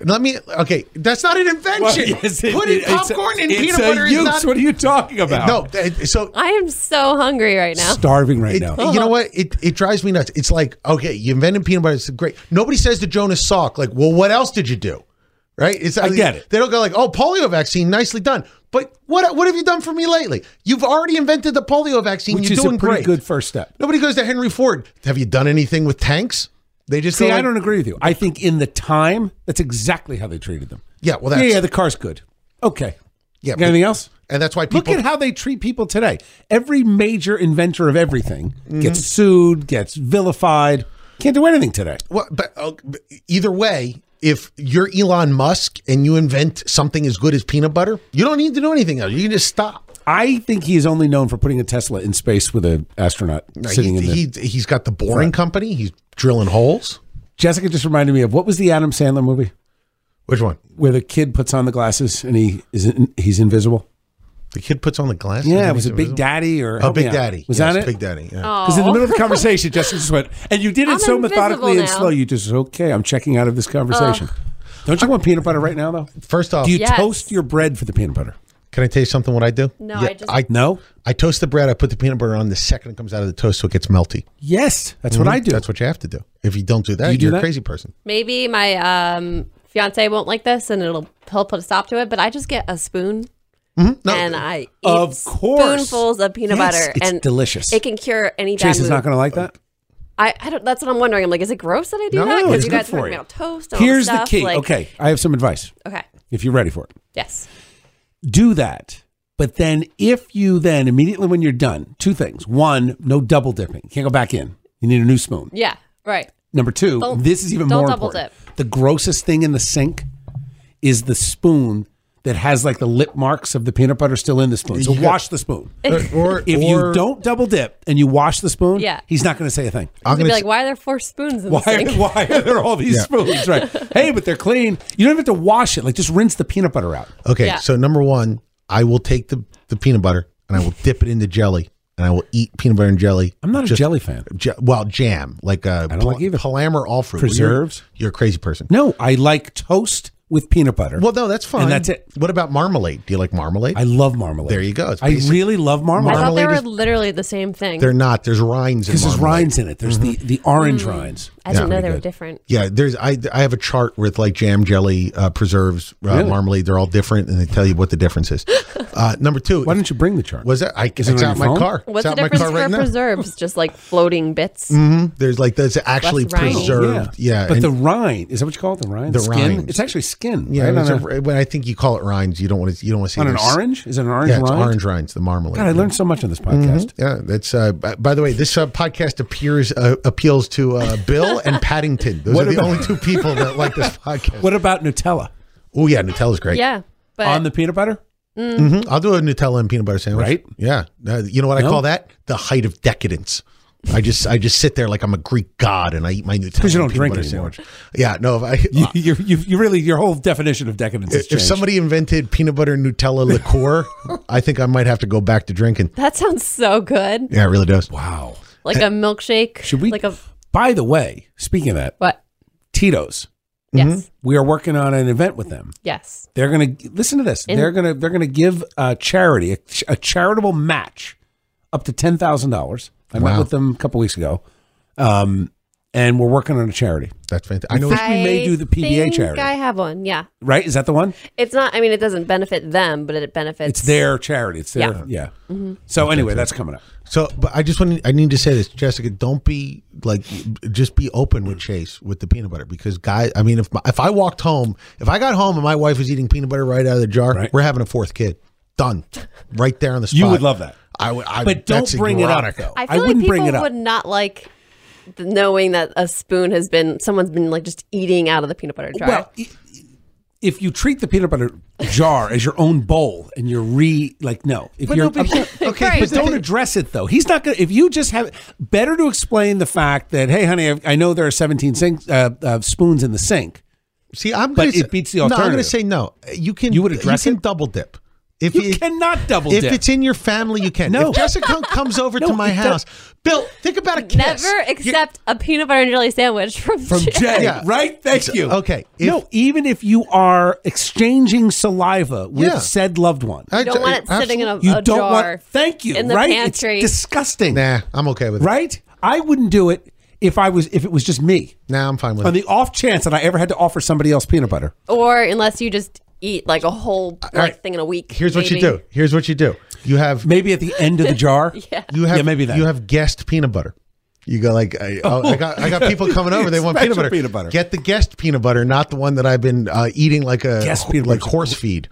S4: Okay, that's not an invention. Putting popcorn in
S1: it's
S4: peanut
S1: a
S4: butter is
S1: use.
S4: not.
S1: What are you talking about?
S4: No, so
S5: I am so hungry right now.
S1: Starving right now.
S4: You know what? It drives me nuts. It's like, okay, you invented peanut butter. It's great. Nobody says to Jonas Salk, like, well, what else did you do? Right? It's,
S1: I get it.
S4: They don't go like, oh, polio vaccine, nicely done. But what have you done for me lately? You've already invented the polio vaccine.
S1: Which
S4: You're
S1: is
S4: doing
S1: a pretty
S4: great.
S1: good first step.
S4: Nobody goes to Henry Ford. Have you done anything with tanks? They just
S1: See,
S4: go
S1: I
S4: like,
S1: don't agree with you. I think in the time, that's exactly how they treated them.
S4: Yeah, well, that's
S1: Yeah, the car's good. Okay.
S4: yeah.
S1: Got anything else?
S4: And that's why people
S1: Look at how they treat people today. Every major inventor of everything
S4: Mm-hmm.
S1: gets sued, gets vilified. Can't do anything today.
S4: Well, but either way, if you're Elon Musk and you invent something as good as peanut butter, you don't need to do anything else. You can just stop.
S1: I think he is only known for putting a Tesla in space with an astronaut sitting in there.
S4: He's got the Boring Company. He's drilling holes.
S1: Jessica just reminded me of, what was the Adam Sandler movie
S4: Which one?
S1: where the kid puts on the glasses and he's invisible?
S4: The kid puts on the glasses.
S1: Yeah,
S4: and
S1: was
S4: he's
S1: it Big
S4: invisible?
S1: Daddy or
S4: Oh,
S1: help me
S4: Big
S1: out.
S4: Daddy.
S1: Was
S4: Yes,
S1: that it?
S4: Big Daddy. Yeah.
S1: Because in the middle of the conversation, Jessica just went, and you did it
S5: I'm
S1: so methodically and
S5: invisible
S1: slow.
S5: now.
S1: You just, okay, I'm checking out of this conversation. Don't you want peanut butter right now, though?
S4: First off,
S1: Do you
S5: Yes.
S1: toast your bread for the peanut butter?
S4: can I tell you something? What I do?
S5: No, I just-
S1: No?
S4: I toast the bread. I put the peanut butter on the second it comes out of the toast, so it gets melty.
S1: Yes, that's what I do.
S4: That's what you have to do. If you don't do that,
S1: you do
S4: you're
S1: that?
S4: a crazy person.
S5: Maybe my fiance won't like this, and he'll put a stop to it. But I just get a spoon,
S4: No,
S5: and I eat
S1: Of course.
S5: spoonfuls of peanut
S1: Yes,
S5: butter,
S1: it's
S5: and
S1: delicious.
S5: It can cure any bad
S1: Chase is
S5: mood.
S1: not going to like that?
S5: I don't. That's what I'm wondering. I'm like, is it gross that I do
S1: No,
S5: that?
S1: it's
S5: Because you
S1: good
S5: guys
S1: for
S5: talking
S1: you.
S5: about toast. And all
S1: Here's
S5: this
S1: the
S5: stuff,
S1: key.
S5: like-
S1: Okay, I have some advice
S5: Okay.
S1: if you're ready for it.
S5: Yes.
S1: Do that. But then if you then immediately when you're done, 2 things. 1, no double dipping. You can't go back in. You need a new spoon.
S5: Yeah. Right.
S1: Number 2,
S5: Don't-
S1: this is even
S5: don't
S1: more
S5: double
S1: important.
S5: dip.
S1: The grossest thing in the sink is the spoon that has like the lip marks of the peanut butter still in the spoon. So wash the spoon.
S4: or
S1: If you don't double dip and you wash the spoon,
S5: Yeah.
S1: he's not going to say a thing.
S5: I'm
S4: I'm
S5: gonna
S4: gonna
S5: be like, why are there 4 spoons in the
S1: Why,
S5: sink?
S1: why are there all these spoons? Right. Hey, but they're clean. You don't even have to wash it. Like just rinse the peanut butter out.
S4: Okay,
S5: Yeah.
S4: so number one, I will take the peanut butter and I will dip it into jelly and I will eat peanut butter and jelly.
S1: I'm not a jelly fan.
S4: Jam, like I
S1: don't like either.
S4: Palmer all fruit.
S1: Preserves?
S4: You're a crazy person.
S1: No, I like toast with peanut butter.
S4: Well, no, that's fine.
S1: And that's it.
S4: What about marmalade? Do you like marmalade?
S1: I love marmalade.
S4: There you go. It's
S1: I
S4: basic.
S1: really love
S5: I
S1: marmalade.
S5: thought they
S4: Marmalade
S5: were
S4: is-
S5: literally the same thing.
S4: They're not. There's rinds in
S1: Because there's
S4: marmalade.
S1: rinds in it. There's the orange rinds.
S5: I didn't know
S1: Pretty
S5: they were
S1: good.
S5: different.
S4: Yeah, I have a chart with like jam, jelly, preserves,
S1: Really?
S4: marmalade. They're all different, and they tell you what the difference is. Number 2,
S1: Why don't you bring the chart?
S4: was that
S1: Is it
S4: it's
S1: on
S4: out
S1: your
S4: my
S1: phone?
S4: car?
S5: What's
S4: It's
S5: the
S4: out my
S5: difference
S4: car
S5: for
S4: right now.
S5: preserves? Just like floating bits.
S4: There's like that's actually
S5: Less rindy.
S4: preserved. Yeah,
S1: But
S4: and-
S1: the rind, is that what you call it? The rind?
S4: The
S1: skin?
S4: rinds.
S1: It's actually skin.
S4: yeah.
S1: Right?
S4: it's
S1: on,
S4: when I think you call it rinds, you don't want to see
S1: on an
S4: there's-
S1: orange? Is it an orange
S4: Yeah, it's
S1: rind?
S4: orange rinds. The marmalade.
S1: God, I learned so much on this podcast.
S4: Yeah, that's. By the way, this podcast appeals to Bill and Paddington. Those
S1: What
S4: are the
S1: about-
S4: only 2 people that like this podcast.
S1: What about Nutella?
S4: Oh yeah, Nutella's great.
S5: Yeah. But
S1: On the peanut butter?
S4: I'll do a Nutella and peanut butter sandwich.
S1: Right?
S4: Yeah. You know what I
S1: No?
S4: call that? The height of decadence. I just sit there like I'm a Greek god and I eat my Nutella.
S1: 'Cause you don't
S4: and peanut
S1: drink
S4: butter
S1: anymore.
S4: sandwich. Yeah. No. If
S1: You really, your whole definition of decadence has
S4: if
S1: changed.
S4: somebody invented peanut butter Nutella liqueur, I think I might have to go back to drinking.
S5: that sounds so good.
S4: Yeah, it really does.
S1: Wow.
S5: Like a milkshake.
S1: Should we?
S5: Like a
S1: By the way, speaking of that,
S5: what?
S1: Tito's.
S5: Yes.
S1: We are working on an event with them.
S5: Yes.
S1: They're going to listen to this. They're going to give a charity, a charitable match up to $10,000. I met
S4: Wow.
S1: with them a couple weeks ago. And we're working on a charity.
S4: That's fantastic. I know.
S1: think we may do the PBA
S5: think
S1: charity.
S5: I have one. Yeah.
S1: Right? Is that the one?
S5: It's not, I mean, it doesn't benefit them, but it benefits.
S1: It's their charity. It's their, yeah. So anyway, that's coming up.
S4: So, but I need to say this, Jessica. Don't be like, just be open with Chase with the peanut butter, because guys, I mean, if I walked home, if I got home and my wife was eating peanut butter right out of the jar,
S1: Right.
S4: we're having a fourth kid. Done, right there on the spot.
S1: You would love that.
S4: I would,
S1: But don't
S4: that's
S1: bring it up,
S4: ironic.
S1: though.
S5: I feel like
S1: wouldn't
S5: people
S1: bring it up.
S5: would not like knowing that a spoon has been, someone's been like just eating out of the peanut butter jar.
S1: Well, if you treat the peanut butter jar as your own bowl and you're no. If you're okay,
S5: Right.
S1: but don't address it though. He's not going to, if you just have, better to explain the fact that, hey, honey, I know there are 17 spoons in the sink.
S4: See, I'm
S1: But
S4: gonna say,
S1: it beats the
S4: No, I'm going to
S1: alternative.
S4: say no. You can.
S1: You would address
S4: You can
S1: it?
S4: double dip. If
S1: You cannot double
S4: if
S1: dip.
S4: it's in your family, you can.
S1: No.
S4: If Jessica comes over
S1: No,
S4: to my
S1: it does-
S4: house, Bill, think about a kiss.
S5: Never accept a peanut butter and jelly sandwich from
S1: Jay,
S4: Yeah.
S1: right? Thank you.
S4: Okay.
S1: No, even if you are exchanging saliva with
S4: Yeah.
S1: said loved one,
S5: You don't want it sitting in a
S1: you don't
S5: jar
S1: want. Thank you.
S5: in the
S1: right?
S5: pantry.
S1: It's disgusting.
S4: Nah, I'm okay with it.
S1: Right? I wouldn't do it if it was just me.
S4: Nah, I'm fine with
S1: On
S4: it.
S1: the off chance that I ever had to offer somebody else peanut butter.
S5: Or unless you just eat like a whole
S4: right.
S5: thing in a week.
S4: Here's what you
S5: maybe.
S4: do. Here's what you do. You have
S1: Maybe at the end of the jar.
S5: Yeah.
S4: you have
S1: maybe that.
S4: you have guest peanut butter. You go like, I got people coming over. They want
S1: Special
S4: peanut butter.
S1: peanut butter.
S4: Get the guest peanut butter, not the one that I've been eating like a
S1: Guest peanut
S4: like
S1: butter.
S4: horse feed.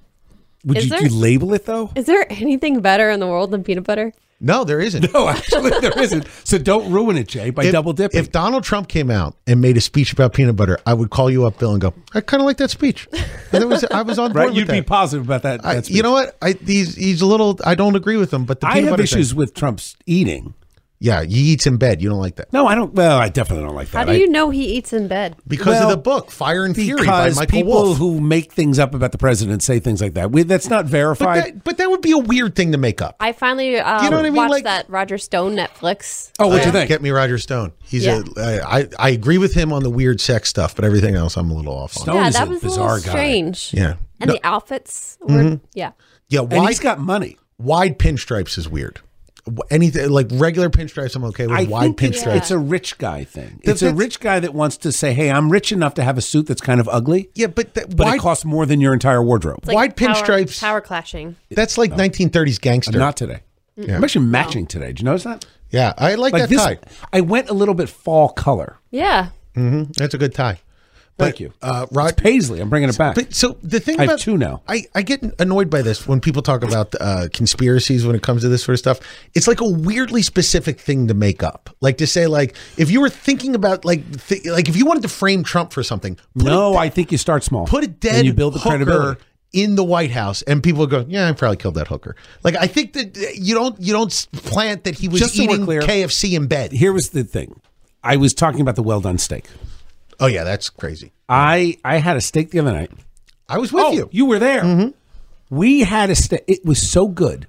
S1: Would
S5: Is
S1: you,
S5: there-
S1: do you label it though?
S5: Is there anything better in the world than peanut butter?
S4: No, there isn't.
S1: No, actually there isn't. So don't ruin it, Jay, by double dipping.
S4: If Donald Trump came out and made a speech about peanut butter, I would call you up, Bill, and go, I kind of like that speech. And I was on board
S1: right,
S4: with
S1: you'd
S4: that.
S1: be positive about that.
S4: I,
S1: that
S4: you know what? He's a little. I don't agree with him, but the
S1: I
S4: peanut
S1: have
S4: butter
S1: issues
S4: thing,
S1: with Trump's eating.
S4: yeah, he eats in bed. You don't like that
S1: No, I don't. Well, I definitely don't like that.
S5: How do you know he eats in bed?
S4: because
S1: Well,
S4: of the book Fire and Fury by
S1: Because
S4: Michael
S1: people
S4: Wolff.
S1: who make things up about the president say things like that. That's not verified.
S4: But that would be a weird thing to make up.
S5: I finally
S4: know what I mean?
S5: watched
S4: Like-
S5: that Roger Stone Netflix.
S1: Oh, what'd you think?
S4: Get me Roger Stone. He's
S5: Yeah.
S4: I agree with him on the weird sex stuff, but everything else I'm a little off on.
S1: Stone
S5: Yeah,
S1: is
S5: that
S1: a
S5: was a
S1: bizarre
S5: little
S1: guy.
S5: strange.
S4: Yeah,
S5: And the outfits were, yeah.
S4: yeah.
S1: And
S4: Wide
S1: he's got money.
S4: wide pinstripes is weird. Anything like regular pinstripes, I'm okay with.
S1: I
S4: Wide
S1: think
S4: pinstripes.
S1: it's a rich guy thing.
S4: That's-
S1: It's a rich guy that wants to say, "Hey, I'm rich enough to have a suit that's kind of ugly,
S4: Yeah, but
S1: but
S4: wide,
S1: it costs more than your entire wardrobe."
S5: It's like
S4: Wide pinstripes.
S5: Power clashing.
S4: that's like 1930s gangster.
S1: Not today. I'm actually matching today. Did you notice that?
S4: Yeah, I like that
S1: this,
S4: tie.
S1: I went a little bit fall color.
S5: Yeah.
S4: That's a good tie.
S1: Thank you.
S4: Rod,
S1: It's Paisley. I'm bringing it back.
S4: But so the thing
S1: I have
S4: about
S1: two now.
S4: I get annoyed by this when people talk about conspiracies when it comes to this sort of stuff. It's like a weirdly specific thing to make up. Like to say like if you were thinking about like if you wanted to frame Trump for something,
S1: No, I think you start small.
S4: put a dead
S1: and you build the
S4: hooker
S1: credibility.
S4: in the White House, and people would go, "Yeah, I probably killed that hooker." Like I think that you don't plant that he was
S1: Just so we're
S4: eating
S1: clear-
S4: KFC in bed.
S1: Here was the thing. I was talking about the well done steak.
S4: Oh yeah, that's crazy.
S1: I had a steak the other night.
S4: I was with you.
S1: You were there. We had a steak. It was so good.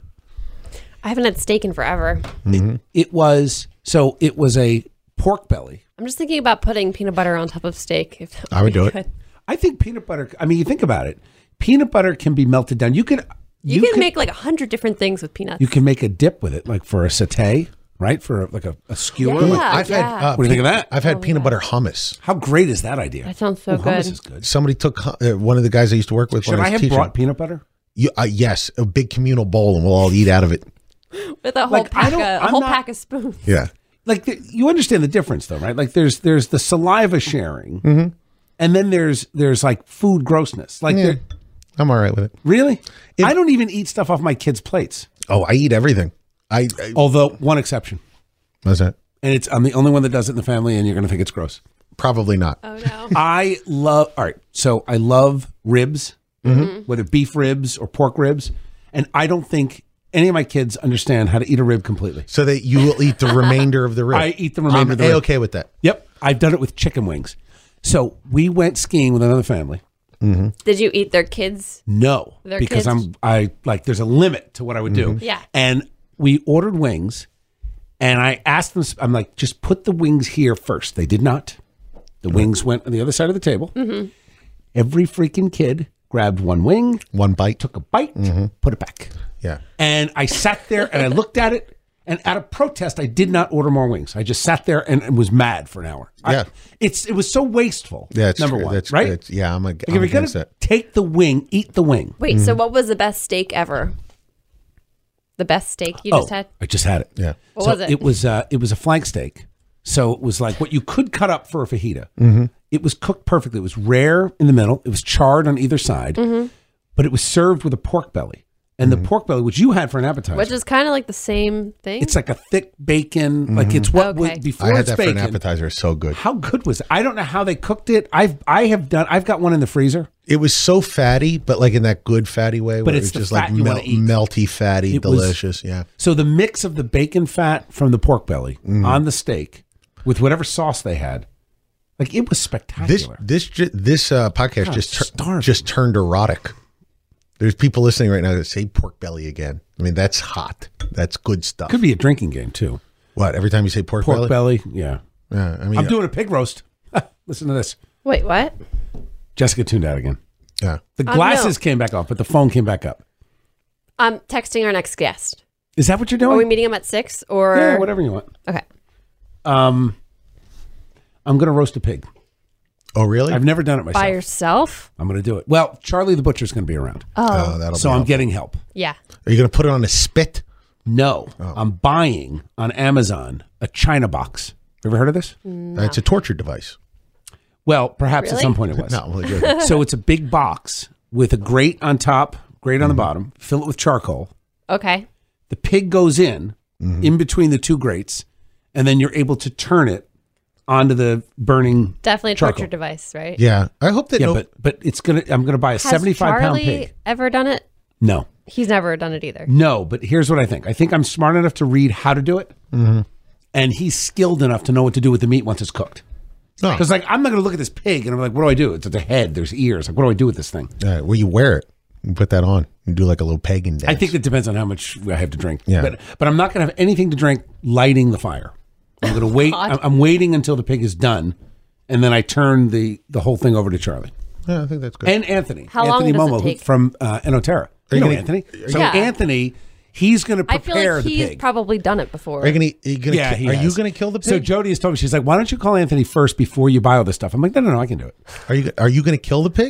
S5: I haven't had steak in forever.
S1: It was a pork belly.
S5: I'm just thinking about putting peanut butter on top of steak. If that
S4: I would
S5: be
S4: do it.
S5: good.
S1: I think peanut butter. I mean, you think about it. Peanut butter can be melted down. You can
S5: make like 100 different things with peanuts.
S1: You can make a dip with it, like for a satay, right? For like a skewer.
S5: Yeah.
S1: Like,
S4: I've had.
S1: what do you think of that?
S4: I've had peanut butter hummus.
S1: how great is that idea?
S5: That sounds so
S1: Ooh, hummus
S5: good.
S1: is good.
S4: Somebody took one of the guys I used to work with.
S1: Should
S4: when
S1: I
S4: was
S1: have
S4: teaching.
S1: brought peanut butter?
S4: Yes, a big communal bowl, and we'll all eat out of it.
S5: With a whole
S1: Like, I
S5: pack,
S1: don't-
S5: a
S1: I'm
S5: whole
S1: not-
S5: pack of spoons.
S4: Yeah.
S1: Like you understand the difference, though, right? Like there's the saliva sharing, and then there's like food grossness. Like
S4: Yeah. I'm all right with it.
S1: really, I don't even eat stuff off my kids' plates.
S4: Oh, I eat everything. I
S1: Although one exception,
S4: what's that?
S1: and I'm the only one that does it in the family, and you're going to think it's gross.
S4: Probably not.
S5: Oh no.
S1: I love. All right, so I love ribs, whether beef ribs or pork ribs, and I don't think any of my kids understand how to eat a rib completely.
S4: So that you will eat the remainder of the rib.
S1: I eat the remainder of the rib.
S4: okay with that.
S1: Yep, I've done it with chicken wings. So we went skiing with another family.
S5: Did you eat their kids?
S1: No,
S5: Their
S1: because
S5: kids?
S1: I like there's a limit to what I would do.
S5: Yeah.
S1: And we ordered wings, and I asked them. I'm like, just put the wings here first. They did not. The wings went on the other side of the table. Every freaking kid grabbed one wing,
S4: One bite.
S1: took a bite, put it back.
S4: Yeah.
S1: And I sat there and I looked at it, And out of protest, I did not order more wings. I just sat there and was mad for an hour.
S4: Yeah.
S1: It was so wasteful.
S4: Yeah, it's
S1: number
S4: true.
S1: one,
S4: That's
S1: right?
S4: That's, yeah, I'm
S1: Like, if you're
S4: against
S1: gonna
S4: that.
S1: take the wing, eat the wing.
S5: Wait, so what was the best steak ever? The best steak you just had?
S1: I just had it.
S4: Yeah.
S5: What was it?
S1: It was a flank steak. So it was like what you could cut up for a fajita. It was cooked perfectly. It was rare in the middle. It was charred on either side, but it was served with a pork belly. And the pork belly, which you had for an appetizer,
S5: Which is kind of like the same thing.
S1: it's like a thick bacon. Like it's what
S5: Okay.
S1: was before
S4: I had
S1: it's
S4: that
S1: bacon.
S4: for an appetizer. It's so good.
S1: How good was it? I don't know how they cooked it. I've got one in the freezer.
S4: It was so fatty, but like in that good fatty way.
S1: But
S4: where
S1: it's
S4: it
S1: the
S4: was just
S1: fat
S4: like
S1: you wanna eat.
S4: melty, fatty,
S1: It was-
S4: delicious. Yeah.
S1: So the mix of the bacon fat from the pork belly on the steak with whatever sauce they had, like it was spectacular.
S4: This podcast
S1: God, starving.
S4: just turned erotic. There's people listening right now that say pork belly again. I mean, that's hot. That's good stuff.
S1: Could be a drinking game too.
S4: What? Every time you say pork
S1: Pork
S4: belly?
S1: belly, yeah.
S4: Yeah, I mean,
S1: I'm doing a pig roast. Listen to this.
S5: Wait, what?
S1: Jessica tuned out again.
S4: yeah.
S1: The
S5: no.
S1: glasses came back off, but the phone came back up.
S5: I'm texting our next guest.
S1: Is that what you're
S5: Are we
S1: doing?
S5: meeting him at 6 or?
S1: Yeah, whatever you want.
S5: Okay.
S1: I'm gonna roast a pig.
S4: Oh, really?
S1: I've never done it myself.
S5: By yourself?
S1: I'm gonna do it. Well, Charlie the butcher's gonna be around,
S4: Oh, that'll
S1: so
S4: be
S1: I'm
S4: helpful.
S1: getting help.
S5: Yeah.
S4: Are you going to put it on a spit?
S1: No, I'm buying on Amazon a China box. Ever heard of this?
S4: It's a torture device.
S1: Well, perhaps at
S5: Really?
S1: some point it was.
S4: No, well, good.
S1: So it's a big box with a grate on top, grate on the bottom. Fill it with charcoal.
S5: Okay.
S1: The pig goes in between the two grates, and then you're able to turn it onto the burning.
S5: Definitely a
S1: charcoal.
S5: torture device, right?
S4: Yeah, I hope that.
S1: Yeah,
S4: no,
S1: but it's gonna. I'm gonna buy a
S5: Has
S1: 75-pound
S5: Charlie
S1: pig.
S5: ever done it?
S1: No,
S5: He's never done it either.
S1: no. But here's what I think. I think I'm smart enough to read how to do it, and he's skilled enough to know what to do with the meat once it's cooked.
S4: Oh.
S1: Because like I'm not gonna look at this pig and I'm like, what do I do? It's at the head. There's ears. Like, what do I do with this thing?
S4: well, you wear it. You put that on. You do like a little pagan dance.
S1: I think it depends on how much I have to drink.
S4: Yeah.
S1: But I'm not going to have anything to drink lighting the fire. I'm going to wait.
S5: God.
S1: I'm waiting until the pig is done, and then I turn the whole thing over to Charlie
S4: Yeah, I think that's good.
S1: and Anthony.
S5: How long
S1: Anthony
S5: does it
S1: Momo
S5: take?
S1: from Enoterra. You
S4: you
S1: know
S4: gonna-
S1: Anthony. So
S5: Yeah.
S1: Anthony, he's going to
S5: I feel
S1: prepare
S5: like
S1: the
S5: he's
S1: pig.
S5: probably done it before.
S4: Are you gonna? Are you gonna?
S1: Yeah, he
S4: are you
S1: has.
S4: gonna kill the pig?
S1: So Jody has told me, she's like, why don't you call Anthony first before you buy all this stuff? I'm like, no, I can do it.
S4: Are you gonna kill the pig?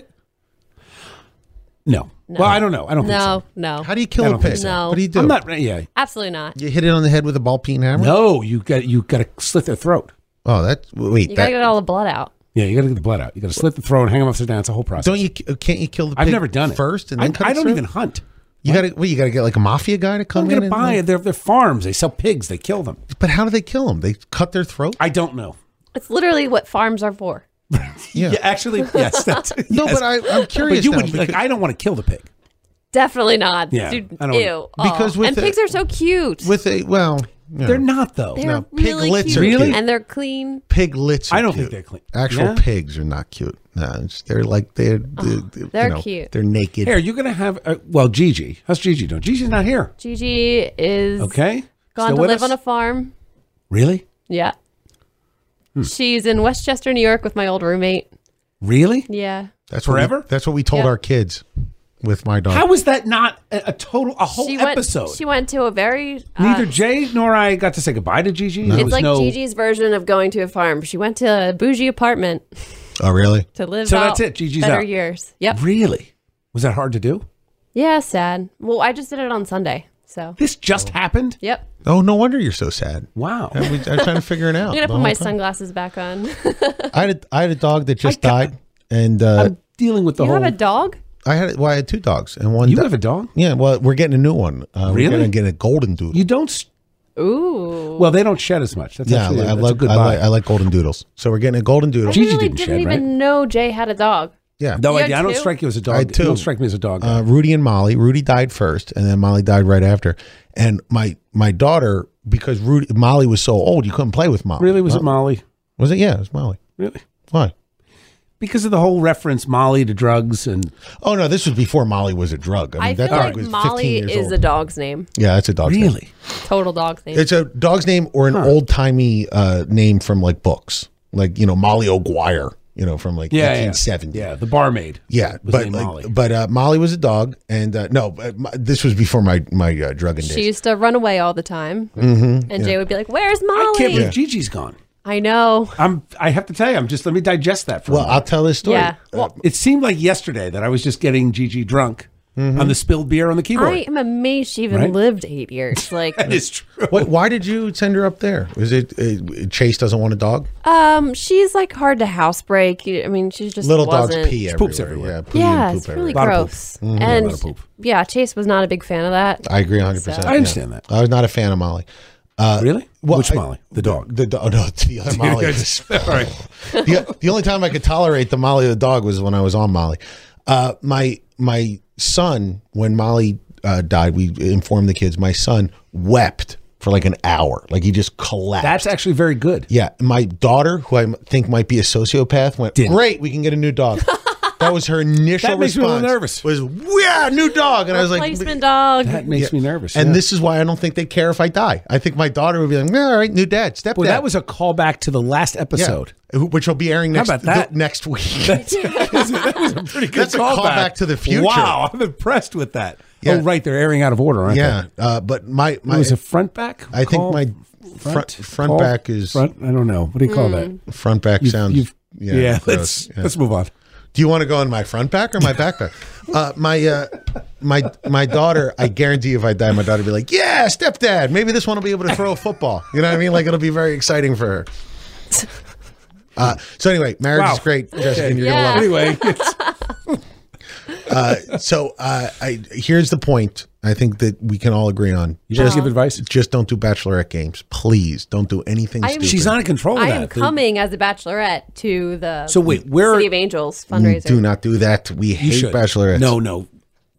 S1: No. Well, I don't know. I don't think so.
S5: No.
S4: How do you kill
S1: I
S4: a
S1: don't think
S4: pig?
S1: so.
S5: No.
S4: What do you do?
S1: I'm not. Yeah.
S5: Absolutely not.
S4: You hit it on the head with a ball peen hammer?
S1: No, you got to slit their throat.
S4: Oh, that's wait.
S5: You
S4: That,
S5: gotta get all the blood out.
S1: Yeah, you got to get the blood out. You got to slit the throat and hang them upside down. It's a whole process.
S4: don't you? Can't you kill the pig?
S1: I've never done it
S4: first, and then cut
S1: I
S4: its
S1: don't
S4: throat?
S1: even hunt.
S4: You got to. Well, you got to get like a mafia guy to come
S1: I'm
S4: in.
S1: going to buy it. They're farms. They sell pigs. They kill them.
S4: But how do they kill them? They cut their throat.
S1: I don't know.
S5: It's literally what farms are for.
S4: Yeah.
S1: Actually, yes. That's,
S4: No,
S1: yes.
S4: but I'm curious.
S1: But you
S4: now,
S1: would like.
S4: because-
S1: I don't want to kill the pig.
S5: Definitely not.
S1: Yeah,
S5: Dude,
S1: I don't-
S5: ew.
S4: because
S5: Aw.
S4: with
S5: and
S4: the-
S5: pigs are so cute.
S4: with a well, yeah.
S1: They're not though.
S5: They're
S4: no,
S5: really
S4: piglets
S5: cute.
S4: are
S1: Really?
S4: cute.
S5: And they're clean.
S4: Piglets. Are
S1: I don't
S4: cute.
S1: think they're clean.
S4: Actual
S1: Yeah?
S4: pigs are not cute. No, they're like they're
S5: they're cute.
S4: They're naked.
S1: Here, you're going to have. Well, Gigi. How's Gigi doing? Gigi's not here.
S5: Gigi is
S1: Okay.
S5: gone
S1: Still
S5: to
S1: with
S5: live
S1: us?
S5: on a farm.
S1: Really?
S5: Yeah.
S1: Hmm.
S5: She's in Westchester, New York with my old roommate.
S1: Really?
S5: Yeah.
S4: That's
S1: Forever?
S4: That's what we told
S5: Yeah.
S4: our kids with my dog.
S1: How was that not a whole episode?
S5: She went to a very
S1: Neither Jay nor I got to say goodbye to Gigi. There
S5: It's
S1: was
S5: like
S1: no,
S5: Gigi's version of going to a farm. She went to a bougie apartment
S4: Oh, really?
S5: to live
S1: So
S5: out
S1: that's it. Gigi's
S5: better
S1: out.
S5: years. Yep.
S1: Really? Was that hard to do?
S5: Yeah, sad. Well, I just did it on Sunday. So,
S1: This just happened?
S5: yep.
S4: Oh, no wonder you're so sad.
S1: Wow.
S4: I was trying to figure it out.
S5: I'm going to
S4: the
S5: put
S4: whole
S5: my
S4: time.
S5: sunglasses back on.
S4: I had a dog that just
S1: I got-
S4: died, and
S1: I'm dealing with the
S5: You
S1: whole.
S5: have a dog?
S4: I had two dogs, and one.
S1: You have a dog?
S4: Yeah, well, we're getting a new one.
S1: Really?
S4: We're gonna get a golden doodle.
S1: You don't.
S5: Ooh.
S1: Well, they don't shed as much. That's
S4: Yeah,
S1: actually
S4: I
S1: that's a
S4: like
S1: good
S4: I
S1: buy.
S4: like I like golden doodles. So we're getting a golden doodle.
S5: I
S1: Gigi
S5: really
S1: didn't
S5: didn't
S1: shed,
S5: even
S1: right?
S5: know Jay had a dog.
S4: Yeah.
S1: No
S5: You
S1: idea.
S5: had
S1: I don't
S5: two?
S1: strike you as a dog.
S4: I had two.
S1: You don't strike me as a dog. guy.
S4: Rudy and Molly. Rudy died first, and then Molly died right after. And my daughter, because Molly was so old, you couldn't play with Molly.
S1: Really? Was it Molly?
S4: Was it? Yeah, it was Molly.
S1: Really?
S4: Why?
S1: Because of the whole reference Molly to drugs and
S4: Oh no, this was before Molly was a drug.
S5: I
S4: that
S5: feel
S4: dog
S5: like
S4: was 15
S5: Molly
S4: years
S5: is
S4: old.
S5: a dog's name.
S4: Yeah, that's a dog's name.
S1: really.
S5: Total dog's name.
S4: It's a dog's name or an old timey name from like books, like Molly O'Guire. from like
S1: Yeah,
S4: 1870.
S1: Yeah, the barmaid.
S4: Yeah,
S1: was
S4: but
S1: named Molly.
S4: Molly was a dog, and this was before my drugging days.
S5: She used to run away all the time, and Jay would be like, "Where's Molly?"
S1: I can't believe Gigi's gone.
S5: I know.
S1: I have to tell you, let me digest that for a
S4: Well,
S1: minute.
S4: I'll tell this story.
S5: Yeah. Well,
S1: It seemed like yesterday that I was just getting Gigi drunk on the spilled beer on the keyboard.
S5: I am amazed she even
S1: Right?
S5: lived 8 years. Like,
S1: That is true.
S4: Why did you send her up there? Was it Chase doesn't want a dog?
S5: she's like hard to housebreak. I mean, she's just
S4: Little dogs
S5: wasn't-
S4: pee everywhere.
S1: poops everywhere.
S4: Yeah, pee
S5: Yeah,
S4: and
S5: it's
S4: poop
S5: really
S4: everywhere.
S1: Lot of poop.
S5: gross.
S1: A lot
S5: And
S1: of poop.
S5: yeah, Chase was not a big fan of that.
S4: I agree 100%.
S5: So-
S1: I understand that.
S4: I was not a fan of Molly.
S1: Really?
S4: well,
S1: Which
S4: I-
S1: Molly? The dog.
S4: The other Molly.
S1: All right.
S4: The only time I could tolerate the Molly the dog was when I was on Molly. My son, when Molly died, we informed the kids. My son wept for like an hour, like he just collapsed.
S1: That's actually very good.
S4: Yeah, my daughter, who I think might be a sociopath, went, "Great, we can get a new dog." That was her initial
S1: That makes me a
S4: response.
S1: little nervous.
S4: Was yeah, new dog, and I was like,
S5: Replacement dog.
S1: That makes me nervous.
S4: and
S1: yeah.
S4: this is why I don't think they care if I die. I think my daughter would be like, "All right, new dad, stepdad."
S1: Boy, that was a callback to the last episode.
S4: which will be airing next
S1: about that?
S4: next week.
S1: That was a pretty good
S4: That's a callback to the future.
S1: Wow, I'm impressed with that.
S4: Yeah.
S1: Oh, right, they're airing out of order, aren't
S4: Yeah, but my
S1: they? It was a front back?
S4: I think
S1: Call?
S4: my front
S1: Call?
S4: back is
S1: Front? I don't know. What do you call that?
S4: front back sounds.
S1: Yeah,
S4: gross.
S1: let's move on.
S4: Do you want to go on my front back or my backpack? My daughter, I guarantee you if I die, my daughter will be like, yeah, stepdad, maybe this one will be able to throw a football. You know what I mean? Like it'll be very exciting for her. So anyway, marriage
S1: Wow.
S4: is great, Jessica,
S1: Okay.
S4: and you're
S5: Yeah.
S4: gonna love
S1: Anyway, it's,
S4: it. Here's the point I think that we can all agree on.
S1: you just give advice?
S4: Just don't do bachelorette games. Please don't do anything
S5: I'm-
S4: stupid.
S1: She's not in control of
S5: I
S1: that.
S5: am coming as a bachelorette to the
S1: So wait, where
S5: City of Angels fundraiser.
S4: Do not do that. We
S1: you
S4: hate
S1: should.
S4: bachelorettes.
S1: No.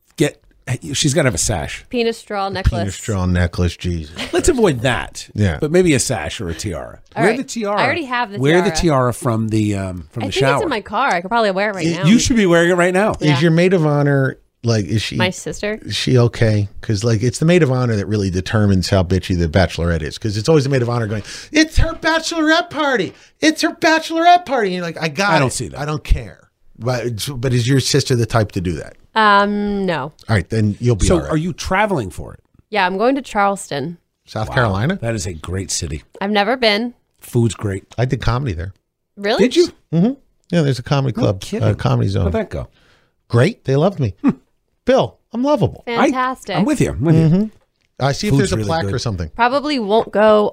S1: She's got to have a sash.
S5: Penis straw necklace.
S4: Penis straw necklace, Jesus.
S1: Let's avoid that.
S4: Yeah.
S1: But maybe a sash or a tiara.
S5: All
S1: Wear
S5: right.
S1: the tiara.
S5: I already have the
S1: Wear the
S5: tiara.
S1: tiara from the
S5: I think
S1: shower.
S5: it's in my car. I could probably wear it right now.
S1: You should be wearing it right now.
S5: Yeah.
S4: Is your maid of honor like? Is she?
S5: My sister.
S4: Is she okay? Because like it's the maid of honor that really determines how bitchy the bachelorette is. Because it's always the maid of honor going, "It's her bachelorette party. It's her bachelorette party." And you're like, I
S1: don't see that.
S4: I don't care. But is your sister the type to do that?
S5: No.
S4: All right, then you'll be
S1: So
S4: all right.
S1: are you traveling for it?
S5: Yeah, I'm going to Charleston.
S4: South Carolina?
S1: That is a great city.
S5: I've never been.
S1: Food's great.
S4: I did comedy there.
S5: Really?
S1: Did you?
S4: Yeah, there's a comedy club,
S1: kidding.
S4: comedy zone.
S1: How'd that go?
S4: Great, they loved me. Bill, I'm lovable.
S5: Fantastic.
S1: I'm with you. I'm with you.
S4: I see if
S1: Food's
S4: there's a
S1: really
S4: plaque
S1: good.
S4: or something.
S5: Probably won't go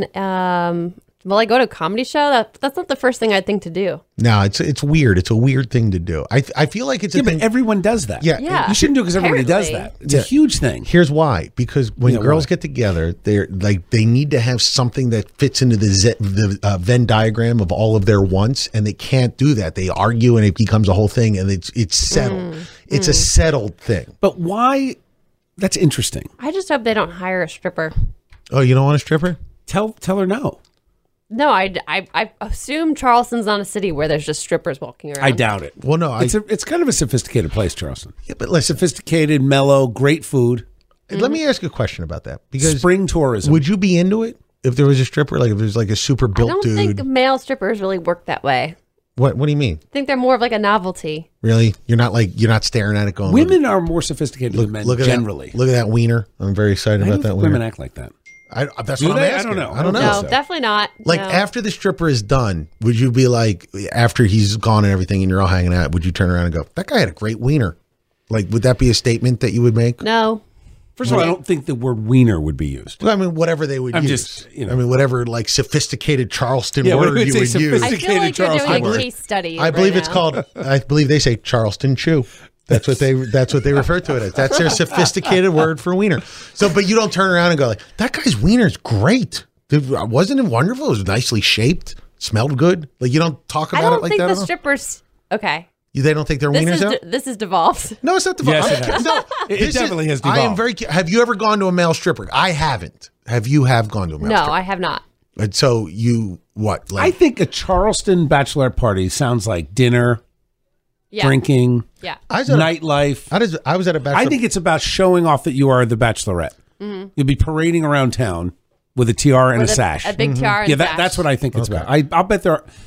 S5: on. Will I go to a comedy show? That's not the first thing I'd think to do.
S4: No, it's weird. It's a weird thing to do. I feel like it's a
S1: Yeah,
S4: thing.
S1: but everyone does that.
S4: Yeah.
S5: Yeah.
S1: You shouldn't do it because everybody does
S5: Apparently.
S1: that. It's a huge thing.
S4: Here's why: because when
S1: Yeah,
S4: girls
S1: why?
S4: get together, they're like they need to have something that fits into the Venn diagram of all of their wants, and they can't do that. They argue, and it becomes a whole thing, and it's settled. It's a settled thing.
S1: But why? That's interesting.
S5: I just hope they don't hire a stripper.
S4: Oh, you don't want a stripper?
S1: Tell her no.
S5: No, I assume Charleston's not a city where there's just strippers walking around.
S1: I doubt it.
S4: Well, no,
S1: It's kind of a sophisticated place, Charleston.
S4: yeah, but listen.
S1: Sophisticated, mellow, great food,
S4: Let me ask you a question about that because
S1: spring tourism.
S4: would you be into it if there was a stripper? Like if there's like a super
S5: I
S4: built
S5: don't
S4: dude?
S5: think male strippers really work that way.
S4: What do you mean?
S5: I think they're more of like a novelty.
S4: Really? You're not staring at it going.
S1: Women are more sophisticated than men
S4: look at
S1: generally.
S4: That, look at that wiener. I'm very excited
S1: I
S4: about
S1: don't
S4: that
S1: think
S4: wiener.
S1: women act like that.
S4: That's
S1: Do
S4: what I'm
S1: they? I
S4: asking.
S1: don't know.
S4: I don't know.
S5: No,
S1: so.
S5: definitely not.
S4: Like
S5: No.
S4: after the stripper is done, would you be like, after he's gone and everything, and you're all hanging out, would you turn around and go, "That guy had a great wiener"? Like, would that be a statement that you would make?
S5: No.
S1: First of all, I don't think the word wiener would be used.
S4: Well, I mean, whatever they would
S1: I'm
S4: use.
S1: just, you know.
S4: I mean, whatever like sophisticated Charleston
S1: Yeah, what
S4: word
S1: would
S4: you
S1: say
S4: would use.
S5: I feel like you're
S1: Charleston
S5: doing
S1: word.
S5: a case study.
S4: I believe
S5: right
S4: it's
S5: now.
S4: called. I believe they say Charleston Chew. That's what they refer to it as. That's their sophisticated word for wiener. So, but you don't turn around and go like, "That guy's wiener's great. Dude, wasn't it wonderful? It was nicely shaped, smelled good." Like you don't talk
S5: I
S4: about
S5: don't
S4: it like
S5: think
S4: that.
S5: the
S4: at all?
S5: strippers. Okay.
S4: They don't think their wieners out.
S5: This is devolved.
S4: No, it's not the.
S1: Yes, it has.
S4: No,
S1: It
S4: this
S1: definitely has
S4: I am
S1: devolved.
S4: very. Have you ever gone to a male stripper? I haven't. Have you gone to a male
S5: No,
S4: stripper?
S5: I have not.
S4: And so you what?
S1: I
S4: Like
S1: think a Charleston bachelorette party sounds like dinner,
S5: Yeah.
S1: drinking,
S5: Yeah.
S4: I was at a,
S1: nightlife.
S4: I was at a bachelor.
S1: I think it's about showing off that you are the bachelorette.
S5: Mm-hmm.
S1: You'll be parading around town with a tiara and
S5: With
S1: a sash.
S5: A big tiara. And
S1: Yeah,
S5: sash.
S1: that's what I think it's about. I'll bet there are.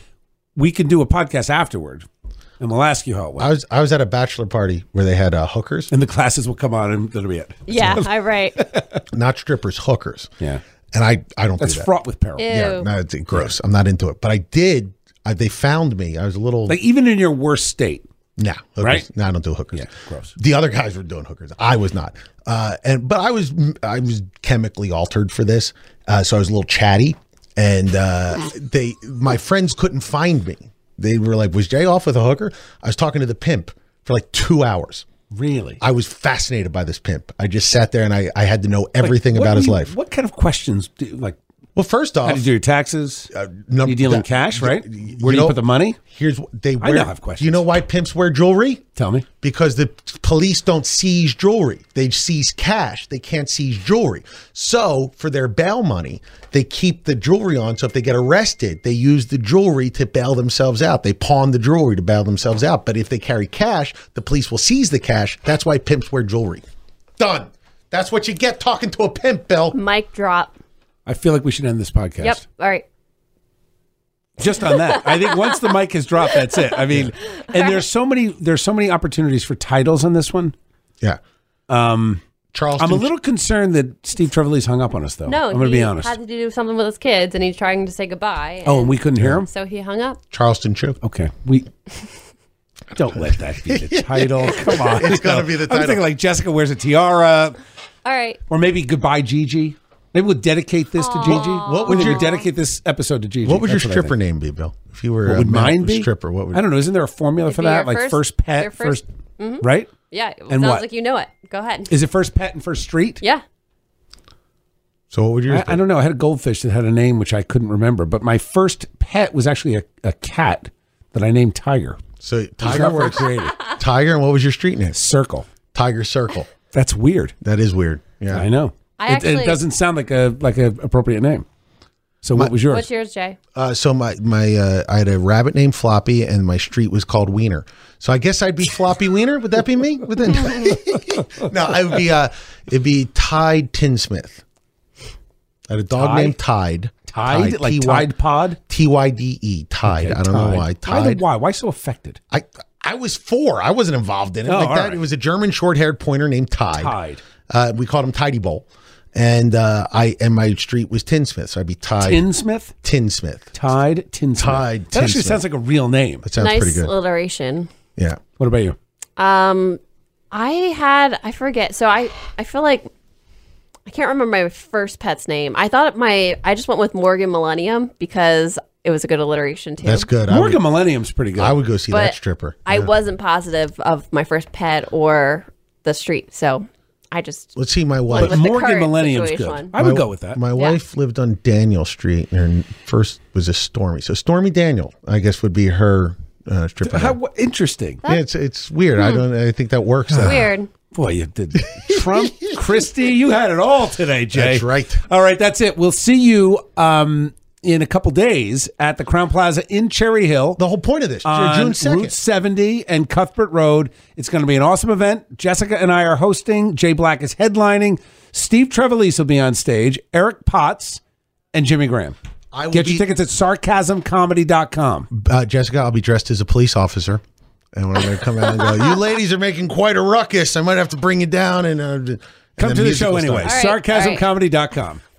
S1: we can do a podcast afterward, and we'll ask you how it went.
S4: I was at a bachelor party where they had hookers,
S1: And the classes will come on, and that'll be it.
S5: Yeah, I right.
S4: not strippers, hookers.
S1: Yeah.
S4: And I don't
S1: That's
S4: do that.
S1: fraught with peril.
S5: Ew.
S4: Yeah, no, it's gross. I'm not into it. But I did. They found me. I was a little.
S1: Like, even in your worst state.
S4: Nah, hookers.
S1: Right?
S4: No, I don't do hookers.
S1: Yeah, gross.
S4: The other guys were doing hookers. I was not. But I was chemically altered for this, so I was a little chatty, and my friends couldn't find me. They were like, "Was Jay off with a hooker?" I was talking to the pimp for like 2 hours.
S1: Really?
S4: I was fascinated by this pimp. I just sat there and I had to know everything
S1: What
S4: about his
S1: do you-
S4: life.
S1: What kind of questions do you, like?
S4: Well, first off,
S1: How do you do your taxes?
S4: no,
S1: you deal in
S4: that-
S1: cash, right?
S4: you
S1: Where do you
S4: know-
S1: put the money?
S4: here's they
S1: I
S4: wear.
S1: now have questions.
S4: You know why pimps wear jewelry?
S1: Tell me.
S4: Because the police don't seize jewelry. They seize cash. They can't seize jewelry. So for their bail money, they keep the jewelry on. So if they get arrested, they use the jewelry to bail themselves out. They pawn the jewelry to bail themselves out. But if they carry cash, the police will seize the cash. That's why pimps wear jewelry. Done. That's what you get talking to a pimp, Bill.
S5: Mic drop.
S1: I feel like we should end this podcast.
S5: Yep. All right.
S1: Just on that. I think once the mic has dropped, that's it. I mean, and there's so many opportunities for titles on this one.
S4: Yeah. Charleston.
S1: I'm a little concerned that Steve Trevelise hung up on us, though.
S5: No,
S1: I'm going to be honest.
S5: He had to do something with his kids, and he's trying to say goodbye.
S1: Oh, and we couldn't hear him?
S5: So he hung up.
S4: Charleston Chew.
S1: Okay. Don't let that be the title. Come on.
S4: It's gotta be the
S1: I was
S4: title.
S1: thinking like Jessica wears a tiara,
S5: All right.
S1: or maybe Goodbye Gigi. Maybe we'll dedicate this to Gigi.
S4: What
S1: Would
S4: would
S1: you
S4: your
S1: dedicate this episode to Gigi?
S4: What would your
S1: That's I
S4: stripper
S1: think.
S4: name be, Bill? If you were
S1: What
S4: a
S1: would mine
S4: male
S1: be?
S4: stripper, what would
S1: I don't know. Isn't there a formula for
S5: be
S1: that?
S5: your
S1: Like
S5: first-
S1: first pet,
S5: your first-
S1: right?
S5: Yeah. It
S1: And
S5: sounds
S1: what?
S5: like you know it. Go ahead.
S1: Is it first pet and first street?
S5: Yeah.
S4: So what would yours
S1: I don't know. I had a goldfish that had a name which I couldn't remember, but my first pet was actually a cat that I named Tiger.
S4: So
S1: Tiger
S4: Tiger
S1: were
S4: works.
S1: created.
S4: Tiger, and what was your street name?
S1: Circle.
S4: Tiger Circle.
S1: That's weird.
S4: That is weird. Yeah.
S1: I know. It doesn't sound like a appropriate name. So what was yours?
S5: What's yours, Jay?
S4: So my I had a rabbit named Floppy, and my street was called Wiener. So I guess I'd be Floppy Wiener. Would that be me? Would that, no, I would be it'd be Tide Tinsmith. I had a dog
S1: Tide?
S4: named Tide.
S1: Tide? Like
S4: T-Y-
S1: Tide Pod?
S4: Tyde. Tide.
S1: Okay,
S4: I don't know why. Tide.
S1: Why so affected?
S4: I was 4. I wasn't involved in it
S1: Oh,
S4: like
S1: all
S4: that.
S1: right.
S4: It was a German short-haired pointer named Tide. We called him Tidy Bowl. And my street was Tinsmith, so I'd be Tide
S1: Tinsmith?
S4: Tinsmith.
S1: Tide Tinsmith.
S4: Tide
S1: That actually
S4: Tinsmith.
S1: sounds like a real name.
S4: That sounds
S5: Nice
S4: pretty good.
S5: alliteration.
S4: Yeah.
S1: What about you?
S5: I forget. So I feel like I can't remember my first pet's name. I just went with Morgan Millennium because it was a good alliteration too.
S4: That's good.
S1: Morgan Millennium's pretty good.
S4: I would go see
S5: But
S4: that stripper.
S5: I wasn't positive of my first pet or the street, so I just
S4: Let's see my wife.
S5: with the
S1: Morgan
S5: current
S1: Millennium's good.
S5: situation.
S1: I would go with that.
S4: My wife lived on Daniel Street, and her first was a Stormy. So Stormy Daniel, I guess, would be her stripper. name.
S1: Interesting.
S4: Yeah, it's weird. I think that works.
S5: Weird.
S1: Boy, you did. Trump, Christie, you had it all today, Jay.
S4: That's right.
S1: All right, that's it. We'll see you in a couple days at the Crown Plaza in Cherry Hill.
S4: The whole point of this,
S1: On
S4: June 2nd.
S1: Route 70 and Cuthbert Road. It's going to be an awesome event. Jessica and I are hosting. Jay Black is headlining. Steve Trevelise will be on stage. Eric Potts and Jimmy Graham.
S4: I will
S1: Get your
S4: be-
S1: tickets at sarcasmcomedy.com.
S4: Jessica, I'll be dressed as a police officer. And we're going to come out and go, you ladies are making quite a ruckus. I might have to bring you down. And
S1: Come to the show
S4: musical
S1: anyway.
S4: stuff.
S5: All right, all right.
S1: Sarcasmcomedy.com.